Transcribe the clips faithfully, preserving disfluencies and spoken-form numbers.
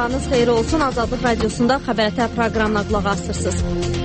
Sabahınız xeyir olsun. Azadlıq Radiosunda Xəbər proqramına qulaq asırsınız.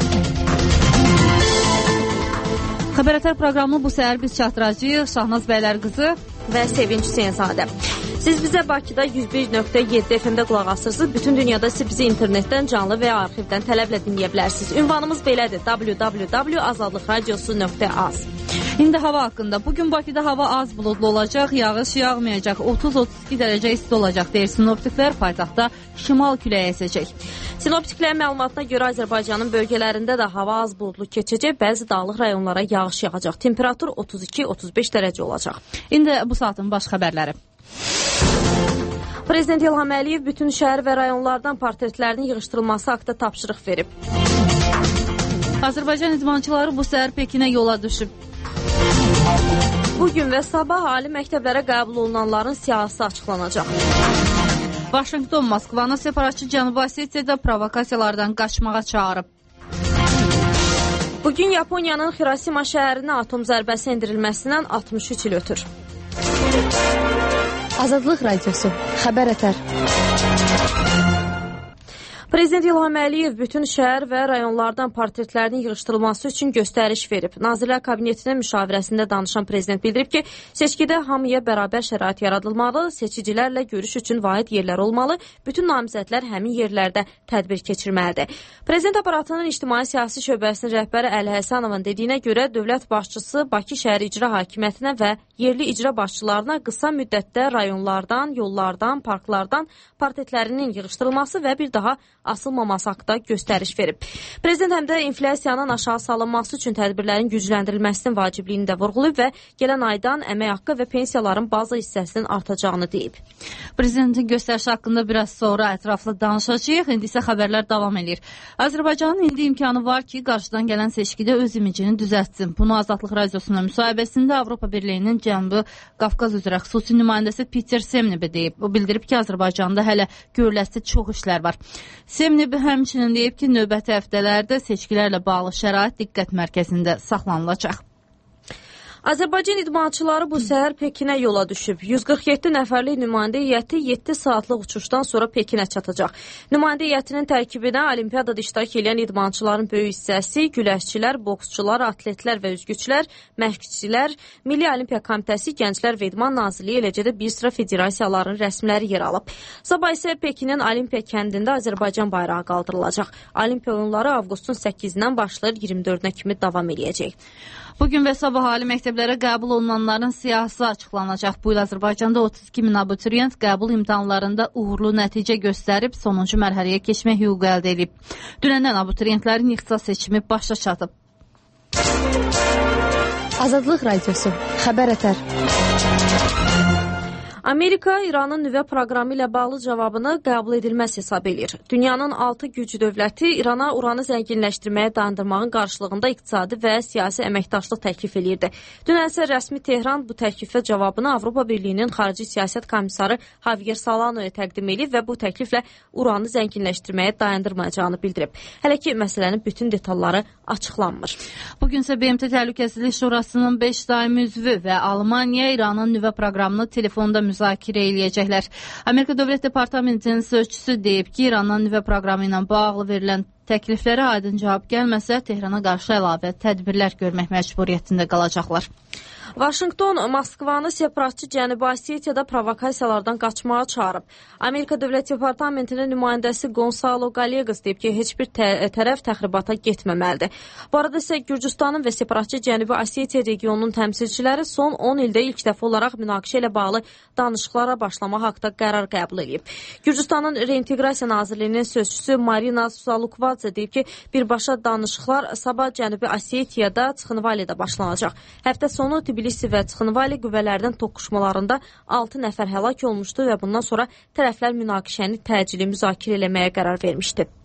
Xəbər proqramını bu səhər biz çatdıracağıq. Şahnaz Bəylər qızı və Sevinç Hüseynzadə. Siz bizə Bakıda yüz bir nöqtə yeddi F M-də qulaq asırsınız. Bütün dünyada siz bizi internetdən, canlı və ya arxivdən tələblə dinləyə bilərsiniz. Ünvanımız belədir: w w w nöqtə azadlıq radiosu nöqtə az. İndi hava haqqında. Bugün Bakıda hava az buludlu olacaq, yağış yağmayacaq, otuz otuz iki dərəcə isti olacaq deyir sinoptiklər. Paytaxtda şimal küləyi əsəcək. Sinoptiklərin məlumatına görə Azərbaycanın bölgələrində də hava az buludlu keçəcək, bəzi dağlıq rayonlara yağış yağacaq. Temperatur otuz iki otuz beş dərəcə olacaq. İndi bu saatın baş xəbərləri. Prezident İlham Əliyev bütün şəhər və rayonlardan portretlərinin yığışdırılması haqqında tapşırıq verib. Azərbaycan idmançıları bu səhər Pekinə yola düşüb. Bugün və sabah ali məktəblərə qəbul olunanların siyahısı açıqlanacaq. Vaşinqton Moskvanı separatçı Cənubi Osetiyada provokasiyalardan qaçmağa çağırıb. Bugün Yaponiyanın Hirosima şəhərinə atom zərbəsi endirilməsindən altmış üç il ötür. Azadlıq Radiosu, Xəbər Ətər. Prezident İlham Əliyev bütün şəhər və rayonlardan portretlərinin yığışdırılması üçün göstəriş verib. Nazirlər Kabinetinin müşavirəsində danışan prezident bildirib ki, seçkidə hamıya bərabər şərait yaradılmalı, seçicilərlə görüş üçün vahid yerlər olmalı, bütün namizədlər həmin yerlərdə tədbir keçirməlidir. Prezident aparatının ictimai siyasi şöbəsinin rəhbəri Əli Həsənovun dediyinə görə dövlət başçısı Bakı şəhər icra hakimiyyətinə və yerli icra başçılarına qısa müddətdə rayonlardan, yollardan, parklardan portretlərinin yığışdırılması və bir daha asılmaması haqqında göstəriş verib. Prezident həm də inflyasiyanın aşağı salınması üçün tədbirlərin gücləndirilməsinin vacibliyini də vurğulayıb və gələn aydan əmək haqqı və pensiyaların baza hissəsinin artacağını deyib. Prezidentin göstərişi haqqında biraz sonra ətraflı danışacağıq. İndi isə xəbərlər davam edir. Azərbaycanın indi imkanı var ki, qarşıdan gələn seçkidə öz imicini düzəltsin. Bunu Azadlıq Radiosunun müsahibəsində Avropa Birliyinin Cənubi Qafqaz üzrə xüsusi nümayəndəsi Peter Semnebe deyib. O bildirib ki, Azərbaycanda hələ görüləsi çox işlər var. Semnebe həmçinin deyib ki, növbəti həftələrdə seçkilərlə bağlı şərait diqqət mərkəzində saxlanılacaq. Azərbaycan idmançıları bu səhər Pekinə yola düşüb. yüz qırx yeddi nəfərlik nümayəndə heyəti yeddi saatlıq uçuşdan sonra Pekinə çatacaq. Nümayəndə heyətinin tərkibinə olimpiyadada iştirak edən idmançıların böyük hissəsi, güləşçilər, boksçular, atletlər və üzgüçlər, məşqçilər, Milli Olimpiya Komitəsi, Gənclər və İdman Nazirliyi, eləcə də bir sıra federasiyaların rəsmiləri yer alıb. Sabah isə Pekinin Olimpiya kəndində Azərbaycan bayrağı qaldırılacaq. Olimpiya oyunları avqustun səkkizindən başlayır, iyirmi dördünə kimi davam edəcək. Bugün və sabah ali məktəblərə qəbul olunanların siyahısı açıqlanacaq. Bu il Azərbaycanda otuz iki min abituriyent qəbul imtahanlarında uğurlu nəticə göstərib, sonuncu mərhələyə keçmək hüququ əldə edib. Dünəndən abituriyentlərin ixtisas seçimi başa çatıb. Azadlıq Radiosu, Xəbər Ətər. Amerika İranın nüvə proqramı ilə bağlı cavabını qəbul edilməz hesab edir. Dünyanın altı güc dövləti İrana uranı zənginləşdirməyə dayandırmağın qarşılığında iqtisadi və siyasi əməkdaşlıq təklif edirdi. Dünən isə rəsmi Tehran bu təklifə cavabını Avropa Birliyinin xarici siyasət komissarı Javier Solanoya təqdim edib və bu təkliflə uranı zənginləşdirməyə dayandırmayacağını bildirib. Hələ ki, məsələnin bütün detalları açıqlanmır. Bugün isə B M T Təhlükəsizlik Şurasının beş daimi üzvü və Almaniya İranın nüvə proqramını telefonda müzakirə eləyəcəklər. Amerika Dövlət Departamentinin sözçüsü deyib ki, İranın nüvə proqramı ilə bağlı verilən təkliflərə aydın cavab gəlməsə, Tehrana qarşı əlavə tədbirlər görmək məcburiyyətində qalacaqlar. Vaşinqton Moskvanı separatçı Cənubi Osetiyada provokasiyalardan qaçmağa çağırıb. Amerika Dövlət Departamentinin nümayəndəsi Gonzalo Gallegos deyib ki, heç bir tərəf təxribata getməməlidir. Bu arada isə Gürcüstanın və separatçı Cənubi Osetiya regionunun təmsilçiləri son on ildə ilk dəfə olaraq münaqişə ilə bağlı danışıqlara başlamaq haqqında qərar qəbul edib. Gürcüstanın Reintegrasiya Nazirliyinin sözçüsü Marina Salukvadze deyib ki, birbaşa danışıqlar sabah Cənubi Osetiyada Çıxınvalidə başlanacaq. Həftə sonu Tbilisi və Çıxınvali qüvvələrinin toqquşmalarında altı nəfər həlak olmuşdu və bundan sonra tərəflər münaqişəni təcili müzakirə eləməyə qərar vermişdi.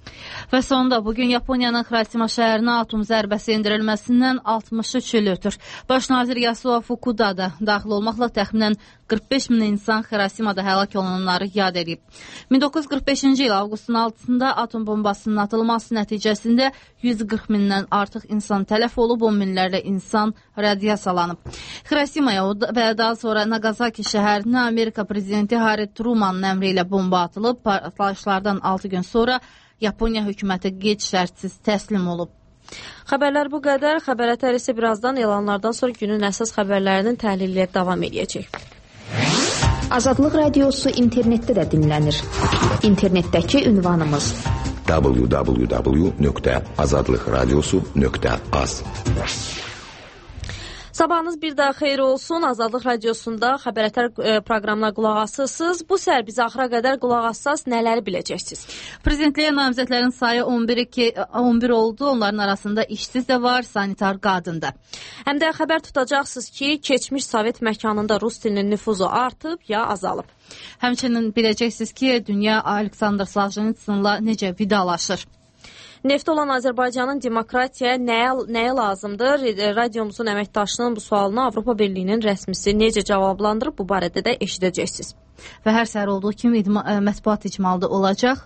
Və sonda bugün Yaponiyanın Xirosima şəhərinə atom zərbəsi endirilməsindən altmış üç il ötür. Baş nazir Yasuo Fukuda da daxil olmaqla təxminən qırx beş min insan Xirosimada həlak olanları yad edib. min doqquz yüz qırx beşinci il avqustun altısında atom bombasının atılması nəticəsində yüz qırx mindən artıq insan tələf olub, on minlərlə insan radiasiyalanıb. Xirosimaya və daha sonra Nagasaki şəhərinə Amerika prezidenti Harry Trumanın əmri ilə bomba atılıb. Partlayışlardan altı gün sonra Yaponiya hökuməti qeyd-şərtsiz təslim olub. Xəbərlər bu qədər. Xəbər ətər isə birazdan elanlardan sonra günün əsas xəbərlərinin təhlilləri davam edəcək. Azadlıq Radiosu internetdə də dinlənir. İnternetdəki ünvanımız w w w nöqtə azadlıq radiosu nöqtə az. Sabahınız bir daha xeyir olsun. Azadlıq Radiosunda Xəbər ətər proqramına qulaq asırsınız. Bu səhər bizə axıra qədər qulaq assaz nələri biləcəksiniz? Prezidentliyə namizədlərin sayı on bir oldu. Onların arasında işsiz də var, sanitar qadın da. Həm də xəbər tutacaqsınız ki, keçmiş Sovet məkanında rus dilinin nüfuzu artıb ya azalıb. Həmçinin biləcəksiniz ki, dünya Aleksandr Soljenitsynla necə vidalaşır. Neft olan Azərbaycanın demokratiyaya nəyə, nəyə lazımdır? Radiomuzun əməkdaşının bu sualını Avropa Birliyinin rəsmisi necə cavablandırıb, bu barədə də eşidəcəksiniz. Və hər səhər olduğu kimi idma, mətbuat icmalı olacaq.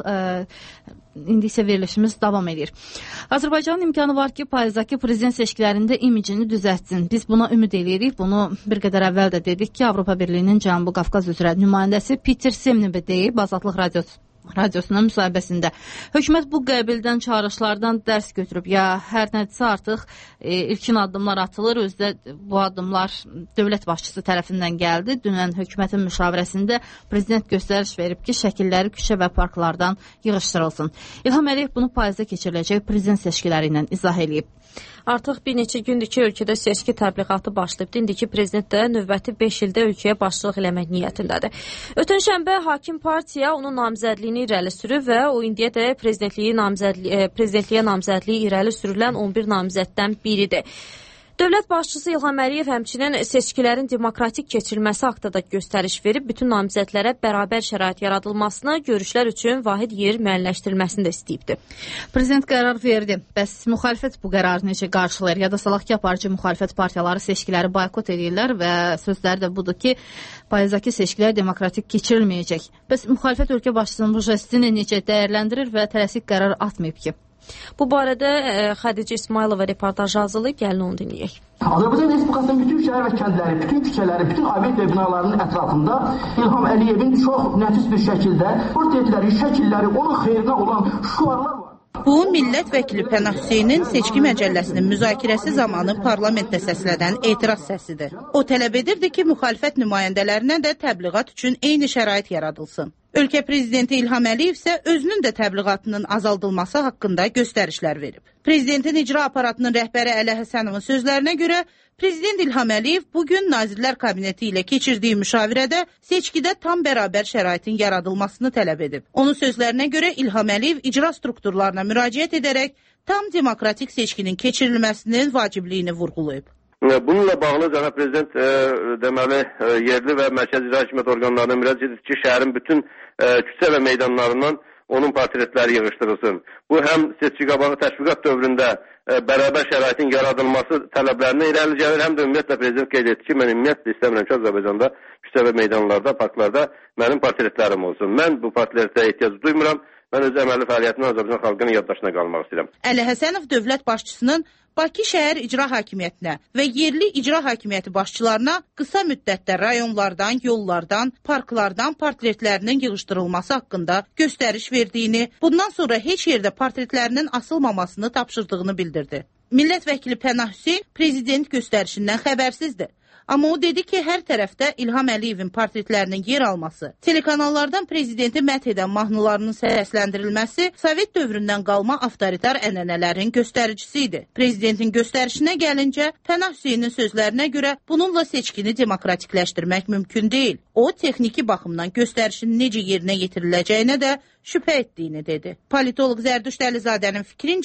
İndi isə verilişimiz davam edir. Azərbaycanın imkanı var ki, payızdakı prezident seçkilərində imicini düzəltsin. Biz buna ümid edirik. Bunu bir qədər əvvəl də dedik ki, Avropa Birliyinin Cənubi Qafqaz üzrə nümayəndəsi Peter Semnebe deyib Azadlıq Radiosu Radiosunun müsahibəsində. Hökumət bu qəbildən çağırışlardan dərs götürüb. Ya hər nədirsə artıq e, ilkin addımlar atılır. Özdə bu addımlar dövlət başçısı tərəfindən gəldi. Dünən hökumətin müşavirəsində prezident göstəriş verib ki, şəkilləri küçə və parklardan yığışdırılsın. İlham Əliyev bunu payızda keçiriləcək prezident seçkiləri ilə izah edib. Artıq bir neçə gündür ki, ölkədə seçki təbliğatı başlayıb. İndiki prezident də növbəti beş ildə ölkəyə başçılıq eləmək niyyətindədir. Ötən şənbə hakim partiya onun namizədliyini irəli sürüb və o indiyə də prezidentliyi namizədliyi, prezidentliyə namizədliyi irəli sürülən on bir namizəddən biridir. Dövlət başçısı İlham Əliyev həmçinin seçkilərin demokratik keçirilməsi haqqında göstəriş verib, bütün namizədlərə bərabər şərait yaradılmasını, görüşlər üçün vahid yer müəyyənləşdirilməsini də istəyibdir. Prezident qərar verdi. Bəs müxalifət bu qərarı necə qarşılayır? Ya da salaq ki, aparıcı müxalifət partiyaları seçkiləri boykot edirlər və sözləri də budur ki, payızdakı seçkilər demokratik keçirilməyəcək. Bəs müxalifət ölkə başçısının bu jestini necə dəyərləndirir və tələsik qərar atmayıb ki? Bu barədə e, Xədicə İsmailova reportaj hazırlayıb, gəlin onu dinləyək. Azərbaycan Respublikasının bütün şəhər və kəndləri, bütün küçələri, bütün obyekt və binalarının ətrafında İlham Əliyevin çox nəfis bir şəkildə portretləri, şəkilləri, onun xeyrinə olan şüarlar var. Bu, millət vəkili Pənah Hüseynin seçki məcəlləsinin müzakirəsi zamanı parlamentdə səslənən etiraz səsidir. O tələb edirdi ki, müxalifət nümayəndələrinə də təbliğat üçün eyni şərait yaradılsın. Ölkə prezidenti İlham Əliyev isə özünün də təbliğatının azaldılması haqqında göstərişlər verib. Prezidentin icra aparatının rəhbəri Əli Həsənovun sözlərinə görə, Prezident İlham Əliyev bugün Nazirlər Kabineti ilə keçirdiyi müşavirədə seçkidə tam bərabər şəraitin yaradılmasını tələb edib. Onun sözlərinə görə İlham Əliyev icra strukturlarına müraciət edərək tam demokratik seçkinin keçirilməsinin vacibliyini vurğulayıb. Bununla bağlı cənab prezident e, deməli e, yerli və mərkəzi icra hakimiyyət orqanlarına müraciət edir ki, şəhərin bütün e, küçə və meydanlarından onun portretləri yığışdırılsın. Bu həm seçki qabağı təşviqat dövründə e, bərabər şəraitin yaradılması tələblərinə irəli gəlir, həm də ümumiyyətlə prezident qeyd etdi ki, mən ümumiyyətlə istəmirəm ki, Azərbaycanda küçə və meydanlarda, parklarda mənim portretlərim olsun. Mən bu portretlərə ehtiyac duymuram. Mən öz əməli fəaliyyətimlə Azərbaycan xalqının yaddaşına qalmaq istəyirəm. Əli Həsənov dövlət başçısının Bakı şəhər icra hakimiyyətinə və yerli icra hakimiyyəti başçılarına qısa müddətdə rayonlardan, yollardan, parklardan portretlərinin yığışdırılması haqqında göstəriş verdiyini, bundan sonra heç yerdə portretlərinin asılmamasını tapşırdığını bildirdi. Millət vəkili Pənah Hüseyn prezident göstərişindən xəbərsizdir. Amma o dedi ki, hər tərəfdə İlham Əliyevin portretlərinin yer alması, telekanallardan prezidenti məth edən mahnılarının səsləndirilməsi Sovet dövründən qalma avtoritar ənənələrin göstəricisi idi. Prezidentin göstərişinə gəlincə, Pənah Hüseynin sözlərinə görə bununla seçkini demokratikləşdirmək mümkün deyil. O, texniki baxımdan göstərişin necə yerinə yetiriləcəyinə də şübhə etdiyini dedi. Politolog Zərdüşt Əlizadənin fikrincə,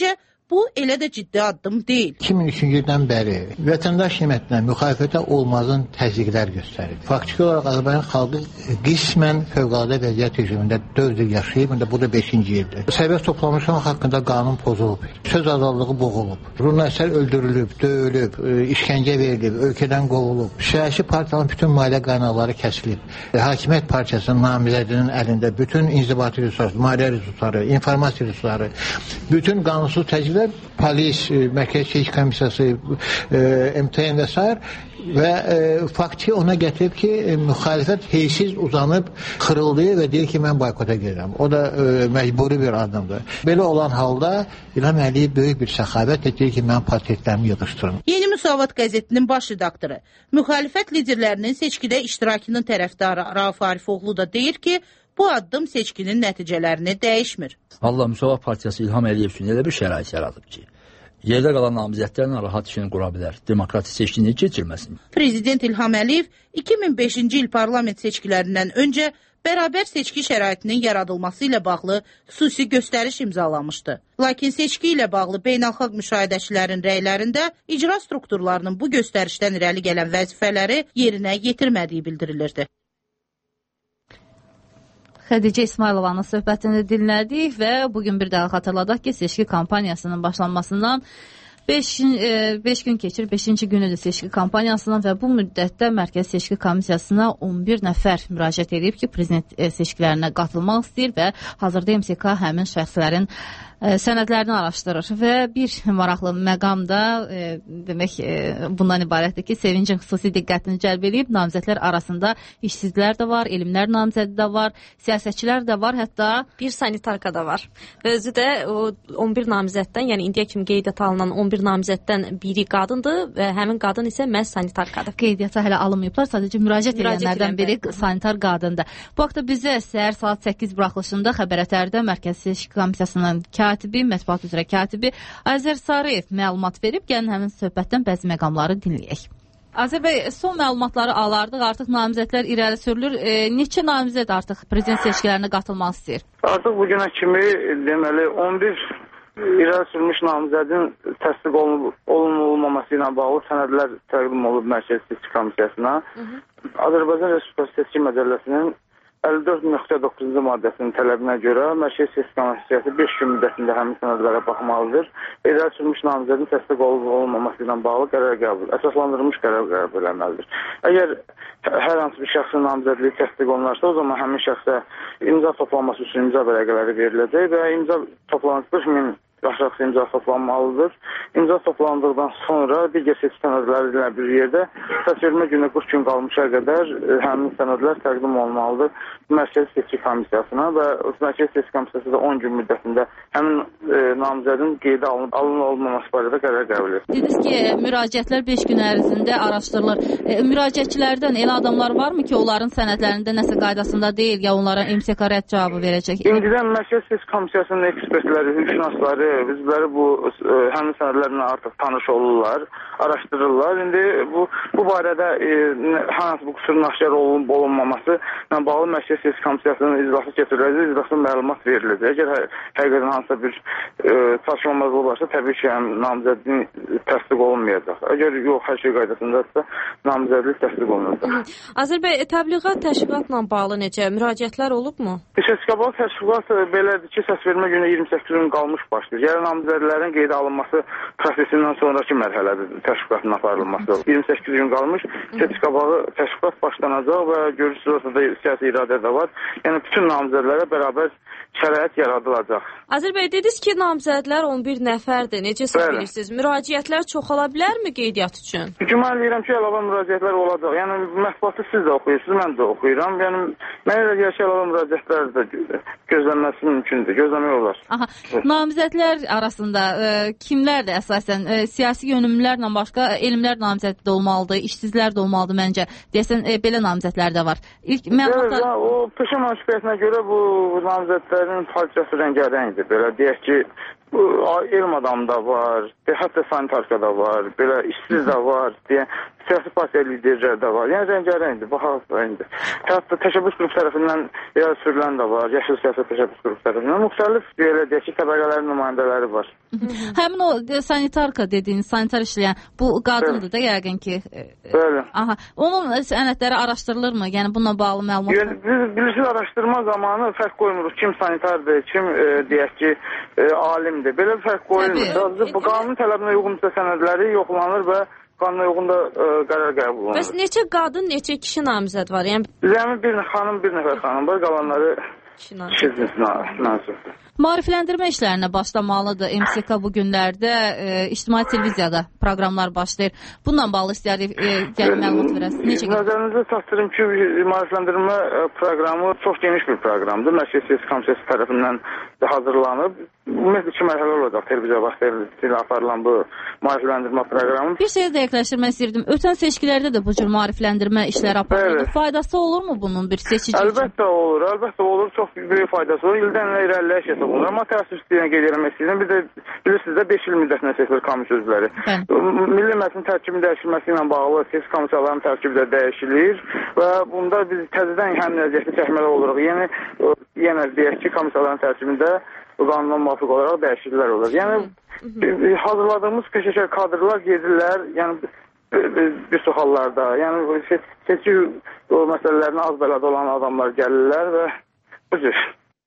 bu elə də ciddi addım deyil. iki min üçüncü ildən bəri vətəndaş qiymətinə müxalifətə olmazın təzyiqlər göstərir. Faktiki olaraq Azərbaycan xalqı qismən fövqəladə vəziyyət rejimində dörd il yaşayıb, bu da beşinci ildir. Sərbəst toplanmışlar haqqında qanun pozulub, söz azadlığı boğulub, jurnalistlər öldürülüb, döyülüb, işgəncə verilib, ölkədən qovulub, siyasi partiyaların bütün maliyyə qaynaqları kəsilib, Hakimiyyət Partiyasının namizədinin əlində bütün inzibati resursları, maliyyə resursları, informasiya resursları, bütün qanunsuz təzyiqlər, polis, Mərkəzi Seçki Komissiyası, M T N və s. və e, faktiki ona gətirib ki, e, müxalifət heysiz uzanıb, xırıldayır və deyir ki, mən boykota gedirəm. O da e, məcburi bir adımdır. Belə olan halda İlham Əliyev böyük bir səxavətlə deyir ki, mən portretlərimi yığışdırın. Yeni Müsavat qəzetinin baş redaktoru, müxalifət liderlərinin seçkidə iştirakının tərəfdarı Rauf Arifoğlu da deyir ki, bu addım seçkinin nəticələrini dəyişmir. Allah Müsavat Partiyası İlham Əliyev üçün elə bir şərait yaradıb ki, yerdə qalan namizədlərlə rahat işini qura bilər, demokratik seçkini keçirməsin. Prezident İlham Əliyev iki min beşinci il parlament seçkilərindən öncə bərabər seçki şəraitinin yaradılması ilə bağlı xüsusi göstəriş imzalamışdı. Lakin seçki ilə bağlı beynəlxalq müşahidəçilərin rəylərində icra strukturlarının bu göstərişdən irəli gələn vəzifələri yerinə yetirmədiyi bildirilirdi. Xədicə İsmailovanın söhbətini dinlədik və bugün bir daha xatırladaq ki, seçki kampaniyasının başlanmasından beş gün keçir, beşinci günüdür seçki kampaniyasından və bu müddətdə Mərkəzi Seçki Komissiyasına on bir nəfər müraciət edib ki, prezident seçkilərinə qatılmaq istəyir və hazırda M S K həmin şəxslərin sənədlərini araşdırır və bir maraqlı məqam da e, demək e, bundan ibarətdir ki, Sevincin xüsusi diqqətini cəlb edib, namizədlər arasında işsizlər də var, elmlər namizədi də var, siyasətçilər də var, hətta bir sanitarka da var. Və özü də o on bir namizəddən, yəni indiyə kimi qeydiyyata alınan on bir namizəddən biri qadındır və həmin qadın isə məhz sanitarkadır. Qeydiyyata hələ alınmayıblar, sadəcə müraciət edənlərdən biri sanitar qadındır. Bu haqda bizə səhər saat səkkiz buraxılışında Xəbər Ətərdə Mərkəzi Seçki Komissiyasının katibi, mətbuat üzrə katibi Azər Sarıyev məlumat verib, gəlin həmin söhbətdən bəzi məqamları dinləyək. Azər bəy, son məlumatları alardıq, artıq namizədlər irəli sürülür. E, neçə namizəd artıq prezident seçkilərinə qatılmaq istəyir? Artıq bugünə kimi deməli on bir irəli sürülmüş namizədin təsdiq olunmaması ilə bağlı sənədlər təqdim olub Mərkəzi Seçki Komissiyasına. Hı -hı. Azərbaycan Respublikası Seçki Məcəlləsinin əlli dörd nöqtə doqquzuncu maddəsinin tələbinə görə Mərkəzi Seçki Komissiyası beş gün müddətində həmin sənədlərə baxmalıdır. İrəli sürülmüş namizədin təsdiq olub olunmaması ilə bağlı qərar qəbul, əsaslandırılmış qərar qəbul etməlidir. Əgər hər hansı bir şəxsin namizədliyi təsdiq olunarsa, o zaman həmin şəxsə imza toplanması üçün imza vərəqələri veriləcək və imza toplanması qırx min aşağısı imza toplanmalıdır. İmza toplandıqdan sonra digər seçki sənədləri ilə bir yerdə səsvermə günü qırx gün qalmışa qədər həmin sənədlər təqdim olunmalıdır Mərkəzi Seçki Komissiyasına və Mərkəzi Seçki Komissiyası da on gün müddətində həmin e, namizədin qeydə alınıb alınmaması barədə qərar qəbul edir. Dediniz ki, müraciətlər beş gün ərzində araşdırılır. E, müraciətçilərdən elə adamlar varmı ki, onların sənədlərində nəsə qaydasında deyil, ya onlara M S K rədd cavabı verəcək? İndidən Mərkəzi Seçki Komissiyasının ekspertləri, hüquqşünasları, bizləri bu e, həmin sənədlərlə artıq tanış olurlar, araşdırırlar. İndi bu bu barədə e, hansı bu qüsurun aşkar olunub olunmaması ilə bağlı Mərkəzi Seçki Komissiyasının iclası keçiriləcək, iclasına məlumat veriləcək. Əgər hə, həqiqətən hansısa bir e, çatışmamazlıq varsa, təbii ki, həm namizədin təsdiq olunmayacaq. Əgər yox, hər şey qaydasındadırsa, namizədlik təsdiq olunacaq. Azər bəy, təbliğat təşkilatla bağlı necə müraciətlər olubmu? Seçkiyə bağlı təşkilat belədir ki, səsvermə günü iyirmi səkkiz gün qalmış başlayır. Yəni namizədlərin qeydə alınması prosesindən sonraki mərhələdir təşkilatın aparılması. iyirmi səkkiz gün qalmış, seçkiyə bağlı təşkilat başlanacaq və görürsünüz ortada siyasi iradə də var. Yəni bütün namizədlərə bərabər şərait yaradılacaq. Azər bəy, dediniz ki, namizədlər on bir nəfərdir. Necə bilirsiniz? Müraciətlər çoxala bilərmi qeydiyyat üçün? Güman edirəm ki, əlavə müraciətlər olacaq. Yəni mətbuatı siz də oxuyursunuz, mən də oxuyuram. Yəni mənə elə gəlir ki, əlavə müraciətlər də gözlənməsi mümkündür, gözləmək olar. Aha, namizədlər arasında e, kimlərdir əsasən? E, siyasi yönümlülərlə başqa elmlər namizədi də olmalıdır, işsizlər də olmalıdır məncə. Deyəsən, e, belə namizədlər də var. İlk məlumatlar... Evet, o peşə məşğuliyyətinə görə bu namizədlərin parçası rəngarəngdir. Belə deyək ki, elm adamı da var, hətta sanitarka da var, belə işsiz də var, deyə siyasi partiya liderləri də var. Yəni rəngərəngdir, baxaq. Hətta təşəbbüs qrup tərəfindən ya sürülən də var, yaşıl siyasət təşəbbüs qrup tərəfindən müxtəlif belə deyək ki, təbəqələrin nümayəndələri var. Həmin o sanitarka dediyin, sanitar işləyən bu qadındır da yəqin ki. Bəli. Aha. Onun sənədləri araşdırılırmı? Yəni bununla bağlı məlumat? Yəni, biz bilirsiniz, araşdırma zamanı fərq qoymuruq. Kim sanitardır, kim e, deyək ki, e, alimdir. Belə bir fərq qoyulmur. Bu qanun tələbinə uyğunsa sənədləri yoxlanır və qanuna uyğun da e, qərar qəbul olunur. Bəs neçə qadın, neçə kişi namizəd var? Yəni Cəmi bir xanım, bir nəfər xanım var, qalanları kişi namizəddir. Maarifləndirmə işlərinə başlamalıdır. M S K bu günlərdə e, ictimai televiziyada proqramlar başlayır. Bununla bağlı istəyərik e, gəlin məlumat verəsiniz. Nəzərinizə çatdırım ki, maarifləndirmə proqramı çox geniş bir proqramdır. Mərkəzi Siyasi Komissiyası tərəfindən hazırlanıb. Ümumiyyətlə iki mərhələ olacaq televiziya vasitəsilə aparılan bu maarifləndirmə proqramı. Bir şeyi dəqiqləşdirmək istəyirdim. Ötən seçkilərdə də bu cür maarifləndirmə işləri aparıldı. Faydası olurmu bunun bir seçici üçün? Əlbəttə olur, əlbəttə olur. Çox böyük faydası olur. İldən ilə irəliləyiş hesab olunur. Amma təəssüflüyünə qeyd eləmək istəyirəm. Bir də bilirsiniz də beş il müddətinə seçilir komissiya üzvləri. Milli Məclisin tərkibinin dəyişilməsi ilə bağlı seçki komissiyalarının tərkibi də dəyişilir və bunda biz təzədən həmin vəziyyəti çəkməli oluruq. Yəni, yenə deyək ki, komissiyaların tərkibində qanuna müvafiq olaraq dəyişikliklər olur. Yəni, hazırladığımız peşəkar kadrlar gedirlər, yəni bir çox hallarda, yəni seçki məsələlərinə az bələd olan adamlar gəlirlər və bu cür.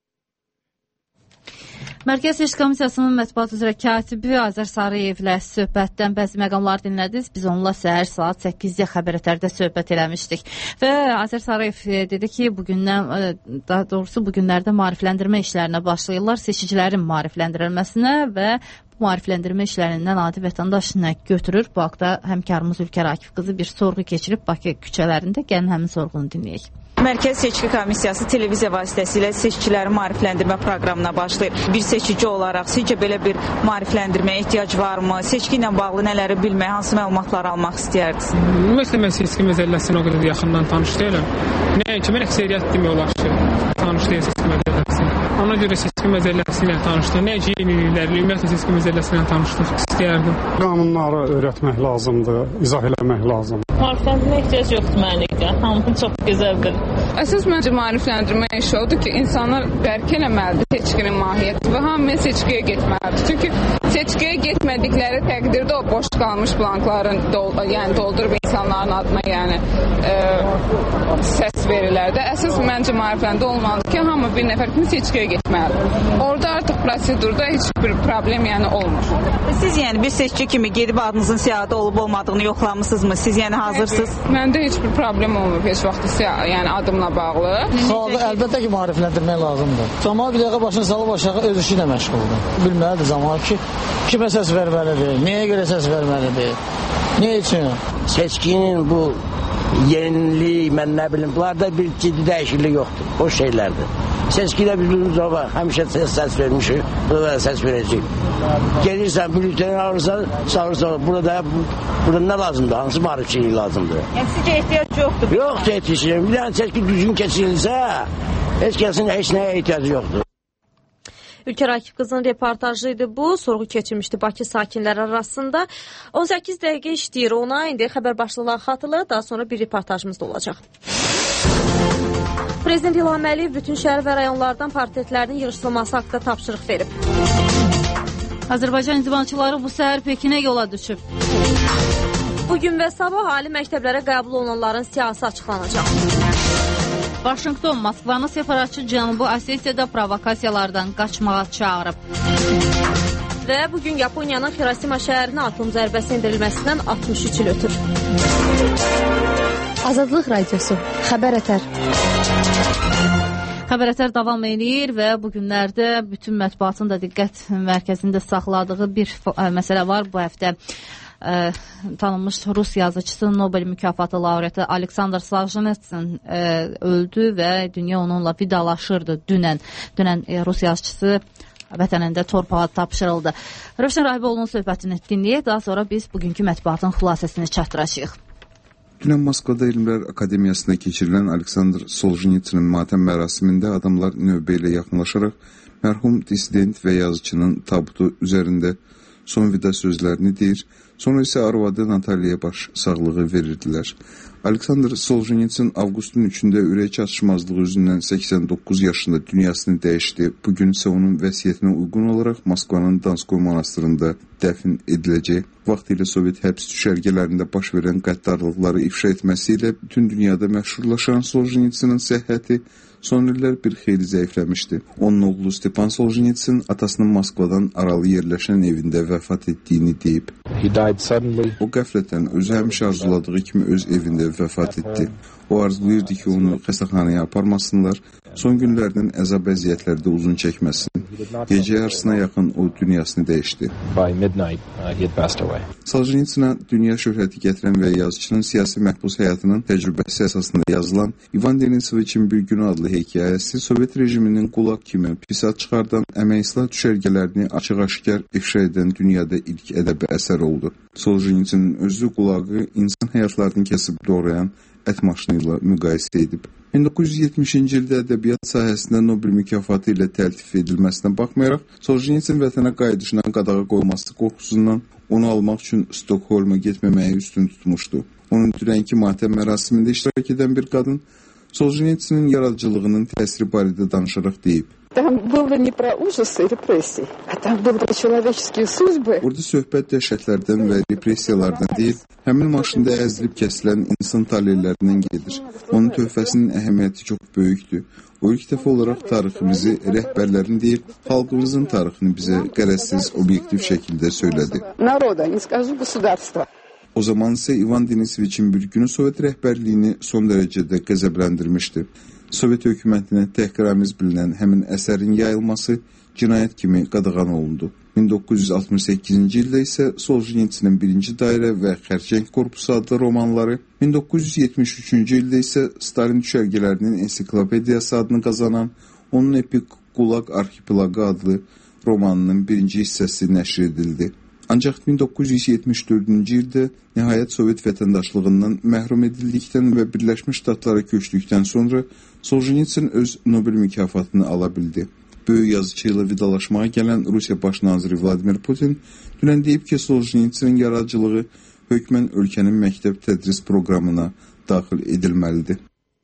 Mərkəzi Seçki Komissiyasının mətbuat üzrə katibi Azər Sarıyevlə söhbətdən bəzi məqamlar dinlədiniz. Biz onunla səhər saat səkkizdə xəbər ətərdə söhbət eləmişdik. Və Azər Sarıyev dedi ki, bugündən, daha doğrusu bu günlərdə maarifləndirmə işlərinə başlayırlar, seçicilərin maarifləndirilməsinə və bu maarifləndirmə işlərindən adi vətəndaş nə götürür? Bu haqda həmkarımız Ülkər Akif qızı bir sorğu keçirib Bakı küçələrində. Gəlin həmin sorğunu dinləyək. Mərkəzi Seçki Komissiyası televiziya vasitəsilə seçkiləri maarifləndirmə proqramına başlayır. Bir seçici olaraq sizcə belə bir maarifləndirməyə ehtiyac varmı? Seçki ilə bağlı nələri bilmək, hansı məlumatları almaq istəyərdiniz? Ümumiyyətlə mən seçki məcəlləsini o qədər yaxından tanış deyiləm. Nəinki mən əksəriyyət demək olar ki, tanış deyil seçki məcəlləsini. Ona görə seçki məcəlləsi ilə tanışdıq. Nəinki yeniliklərlə, ümumiyyətlə seçki məcəlləsi ilə tanışdıq istəyərdim. Qanunları öyrətmək lazımdır, izah eləmək lazımdır. Maarifləndirmə ehtiyac yoxdur mənlikdə. Hamı çox gözəldir. Əsas məncə maarifləndirmə işi odur ki, insanlar dərk eləməlidir seçkinin mahiyyəti və hamıya seçkiyə getməlidir. Çünki seçkiyə getmədikləri təqdirdə o boş qalmış blankların dol, yəni doldurub insanların adına yəni e, səs verirlər də. Əsas məncə maarifləndirmə olmalıdır ki, hamı bir nəfər kimi seçkiyə getməlidir. Orada artıq prosedurda heç bir problem yəni olmur. Siz yəni bir seçki kimi gedib adınızın siyahıda olub olmadığını yoxlamısınızmı? Siz yəni hazırsınız? Məndə heç bir problem olmur heç vaxt yəni adımla bağlı. Xalqı əlbəttə ki, maarifləndirmək lazımdır. Cəmaət bir dəqiqə başını salıb aşağı öz işi ilə məşğuldur. Bilməlidir cəmaət ki, kimə səs verməlidir, nəyə görə səs verməlidir, nə üçün? Seçkinin bu yenilik, mən nə bilim, bunlarda bir ciddi dəyişiklik yoxdur, boş şeylərdir. Seçkidə biz uzun zaman həmişə səs, səs vermişik, burada da səs verəcək. Gelirsən, bültəni alırsan, sağırsan, burada, burada nə lazımdır, hansı maarifçilik lazımdır? Yəni sizcə ehtiyac yoxdur? Yoxdur ehtiyac. Bir dənə seçki düzgün keçirilsə, heç kəsin heç nəyə ehtiyacı yoxdur. Ülkər Akif qızın reportajı idi bu. Sorğu keçirmişdi Bakı sakinləri arasında. on səkkiz dəqiqə işləyir ona. İndi xəbər başlıqları xatırlayır. Daha sonra bir reportajımız da olacaq. Prezident İlham Əliyev bütün şəhər və rayonlardan portretlərinin yığışdırılması haqqında tapşırıq verib. Azərbaycan idmançıları bu səhər Pekinə yola düşüb. Bugün və sabah ali məktəblərə qəbul olunanların siyasi açıqlanacaq. Vaşinqton Moskvanı separatçı Cənubi Osetiyada provokasiyalardan qaçmağa çağırıb. Və bugün Yaponiyanın Hirosima şəhərinə atom zərbəsi endirilməsindən altmış üç il ötür. Azadlıq Radiosu, Xəbər Ətər. Xəbər Ətər davam edir və bu günlərdə bütün mətbuatın da diqqət mərkəzində saxladığı bir məsələ var bu həftə. Ə, tanınmış Rus yazıcısı Nobel mükafatı laureatı Aleksandr Solzhenitsin ə, öldü və dünya onunla vidalaşırdı dünən. Dünən ə, Rus yazıcısı vətənində torpağa tapşırıldı. Rövşən Rahiboğlu'nun söhbətini dinləyək, daha sonra biz bugünkü mətbuatın xülasəsini çatdıracağıq. Dünən Moskvada Elmlər Akademiyasında keçirilən Aleksandr Solzhenitsinin matəm mərasimində adamlar növbə ilə yaxınlaşaraq mərhum dissident və yazıçının tabutu üzərində son vida sözlərini deyir, sonra isə arvadı Nataliyaya baş sağlığı verirdilər. Aleksandr Solzhenitsin avqustun üçündə ürək çatışmazlığı üzündən səksən doqquz yaşında dünyasını dəyişdi. Bugün isə onun vəsiyyətinə uyğun olaraq Moskvanın Donskoy monastırında dəfn ediləcək. Vaxtilə Sovet həbs düşərgələrində baş verən qəddarlıqları ifşa etməsi ilə bütün dünyada məşhurlaşan Solzhenitsinin səhhəti son illər bir xeyli zəifləmişdi. Onun oğlu Stepan Solzhenitsin atasının Moskvadan aralı yerləşən evində vəfat etdiyini deyib. O qəflətən özü həmişə arzuladığı kimi öz evində vəfat etdi. O arzulayırdı ki, onu xəstəxanaya aparmasınlar, son günlərdən əzab əziyyətlərdə uzun çəkməsin. Gecə yarısına yaxın o dünyasını dəyişdi. Solzhenitsinə dünya şöhrəti gətirən və yazıçının siyasi məhbus həyatının təcrübəsi əsasında yazılan İvan Denisoviçin Bir Günü adlı hekayəsi Sovet rejiminin qulaq kimi pisat çıxardan əmək-islah düşərgələrini açıq-aşkar ifşa edən dünyada ilk ədəbi əsər oldu. Solzhenitsinin özü qulağı insan həyatlarını kəsib doğrayan ət maşını ilə müqayisə edib. min doqquz yüz yetmişinci ildə ədəbiyyat sahəsində Nobel mükafatı ilə təltif edilməsinə baxmayaraq, Solzhenitsin vətənə qayıdışına qadağa qoyması qorxusundan onu almaq üçün Stokholma getməməyi üstün tutmuşdu. Onun dünənki matəm mərasimində iştirak edən bir qadın Solzhenitsinin yaradıcılığının təsiri barədə danışaraq deyib. Там было не про ужасы и репрессии, а там было про человеческие судьбы. Orada söhbət dəhşətlərdən və repressiyalardan deyil, həmin maşında əzilib kəsilən insan taleylərindən gedir. Onun töhfəsinin əhəmiyyəti çox böyükdür. O ilk dəfə olaraq tariximizi rəhbərlərin deyil, xalqımızın tarixini bizə qərəzsiz, obyektiv şəkildə söylədi. Народа, не скажу государства. O zaman isə İvan Denisoviçin Bir Günü Sovet rəhbərliyini son dərəcədə qəzəbləndirmişdi. Sovet hökumətinə təhqiramiz bilinən həmin əsərin yayılması cinayət kimi qadağan olundu. min doqquz yüz altmış səkkizinci ildə isə Solzhenitsinin birinci dairə və Xərçəng korpusu adlı romanları, min doqquz yüz yetmiş üçüncü ildə isə Stalin düşərgələrinin ensiklopediyası adını qazanan onun epik Qulaq Arxipelaqı adlı romanının birinci hissəsi nəşr edildi. Ancaq min doqquz yüz yetmiş dördüncü ildə nəhayət Sovet vətəndaşlığından məhrum edildikdən və Birləşmiş Ştatlara köçdükdən sonra Solzhenitsin öz Nobel mükafatını ala bildi. Böyük yazıcı ilə vidalaşmağa gələn Rusiya baş naziri Vladimir Putin dünən deyib ki, Solzhenitsinin yaradıcılığı hökmən ölkənin məktəb tədris proqramına daxil edilməlidir.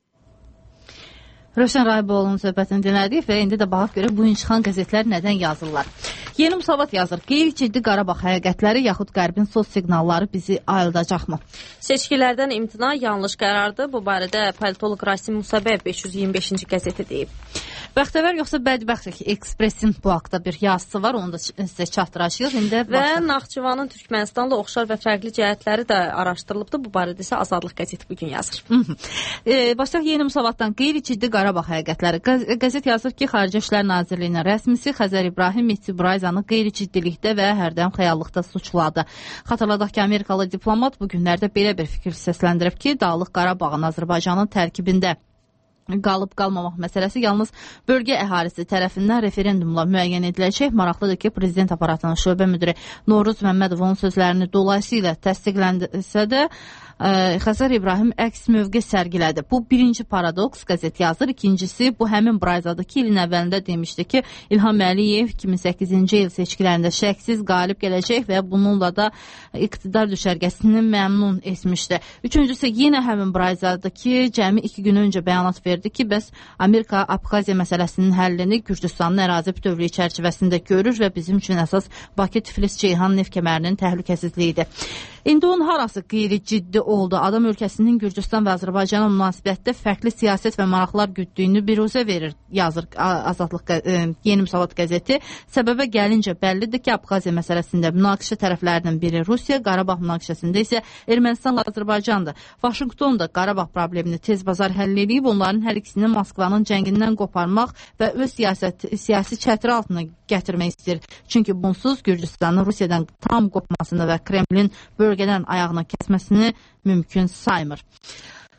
Rövşən Rayboğlu'nun söhbətini dinlədik və indi də baxaq görə bu gün çıxan qəzetlər nədən yazırlar. Yeni Musavat yazır, qeyri-ciddi Qarabağ həqiqətləri yaxud Qərbin sos siqnalları bizi ayıldacaqmı? Seçkilərdən imtina yanlış qərardır. Bu barədə politolog Rasim Musabev beş yüz iyirmi beşinci qəzeti deyib. Bəxtəvər yoxsa bədbəxt Ekspresin bu haqda bir yazısı var, onu da sizə çatdıracağıq. Və başlayaq. Naxçıvanın Türkmənistanla oxşar və fərqli cəhətləri də araşdırılıbdır. Bu barədə isə Azadlıq qəzeti bugün yazır. e, başlayaq Yeni Musavatdan qeyri-ciddi Qarabağ həqiqətləri. Qəzet yazır ki, Xarici İşlər Nazirliyinin rəsmisi Xəzər İbrahim Mehdi Burayzanı qeyri-ciddilikdə və hərdən xəyallıqda suçladı. Xatırladaq ki, Amerikalı diplomat bu günlərdə belə bir fikir səsləndirib ki, Dağlıq Qarabağın Azərbaycanın tərkibində qalıb qalmamaq məsələsi yalnız bölgə əhalisi tərəfindən referendumla müəyyən ediləcək. Maraqlıdır ki, prezident aparatının şöbə müdiri Novruz Məmmədovun sözlərini dolayısıyla təsdiqləndirsə də Xəzər İbrahim əks mövqe sərgilədi. Bu birinci paradoks, qəzet yazır. İkincisi, bu həmin Burayzadı ki, ilin əvvəlində demişdi ki, İlham Əliyev iki min səkkizinci il seçkilərində şəksiz qalib gələcək və bununla da iqtidar düşərgəsini məmnun etmişdi. Üçüncüsü, yenə həmin Burayzadı ki, cəmi iki gün öncə bəyanat verdi ki, bəs Amerika Abxaziya məsələsinin həllini Gürcüstanın ərazi bütövlüyü çərçivəsində görür və bizim üçün əsas Bakı-Tiflis-Ceyhan neft kəmərinin təhlükəsizliyidir. İndi onun harası qeyri-ciddi oldu? Adam ölkəsinin Gürcüstan və Azərbaycana münasibətdə fərqli siyasət və maraqlar güddüyünü biruzə verir, yazır Azadlıq Yeni Musavat qəzeti. Səbəbə gəlincə bəllidir ki, Abxaziya məsələsində münaqişə tərəflərinin biri Rusiya, Qarabağ münaqişəsində isə Ermənistanla Azərbaycandır. Vaşinqton da Qarabağ problemini tez bazar həll edib, onların hər ikisini Moskvanın cəngindən qoparmaq və öz siyasət, siyasi çətiri altına gətirmək istəyir. Çünki bunsuz Gürcüstanın Rusiyadan tam qopmasını və Kremlin bölgədən ayağını kəsməsini mümkün saymır.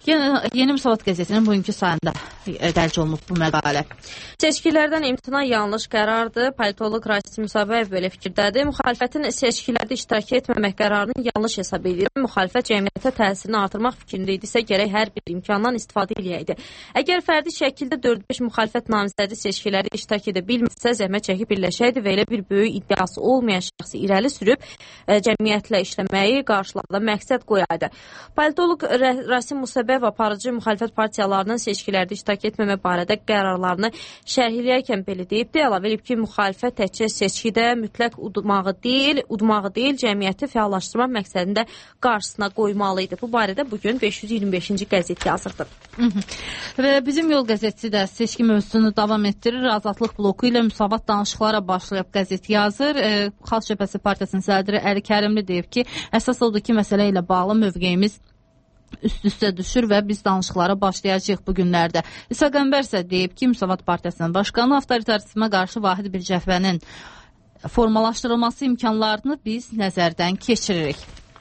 Yeni, Yeni Müsavat qəzetinin bugünkü sayında dərc olunub bu məqalə. Seçkilərdən imtina yanlış qərardır. Politolog Rasim Musabəyev belə fikirdədir. Müxalifətin seçkilərdə iştirak etməmək qərarını yanlış hesab edir. Müxalifət cəmiyyətə təsirini artırmaq fikrində idisə gərək hər bir imkandan istifadə edəydi. Əgər fərdi şəkildə dörd beş müxalifət namizədi seçkilərdə iştirak edə bilmirsə, zəhmət çəkib birləşəydi və elə bir böyük iddiası olmayan şəxsi irəli sürüb cəmiyyətlə işləməyi qarşıladı, məqsəd qoyaydı. Politolog Rasim Musabəyev aparıcı müxalifət partiyalarının seçkilərdə iştirak etməmə barədə qərarlarını şərhləyərkən belə deyibdi. Əlavə edib ki, müxalifət təkcə seçkidə mütləq udmağı deyil, udmağı deyil, cəmiyyəti fəallaşdırmaq məqsədində qarşısına qoymalı idi. Bu barədə bugün beş yüz iyirmi beşinci qəzet yazırdı. Hı -hı. Və bizim Yol qəzeti də seçki mövzusunu davam etdirir. Azadlıq bloku ilə müsavat danışıqlara başlayıb qəzet yazır. E, Xalq Cəbhəsi Partiyasının sədri Əli Kərimli deyib ki, əsas odur ki, məsələ ilə bağlı mövqeyimiz üst-üstə düşür və biz danışıqlara başlayacağıq bu günlərdə. İsa Qəmbər isə deyib ki, Müsavat Partiyasının başqanı avtoritarizmə qarşı vahid bir cəbhənin formalaşdırılması imkanlarını biz nəzərdən keçiririk.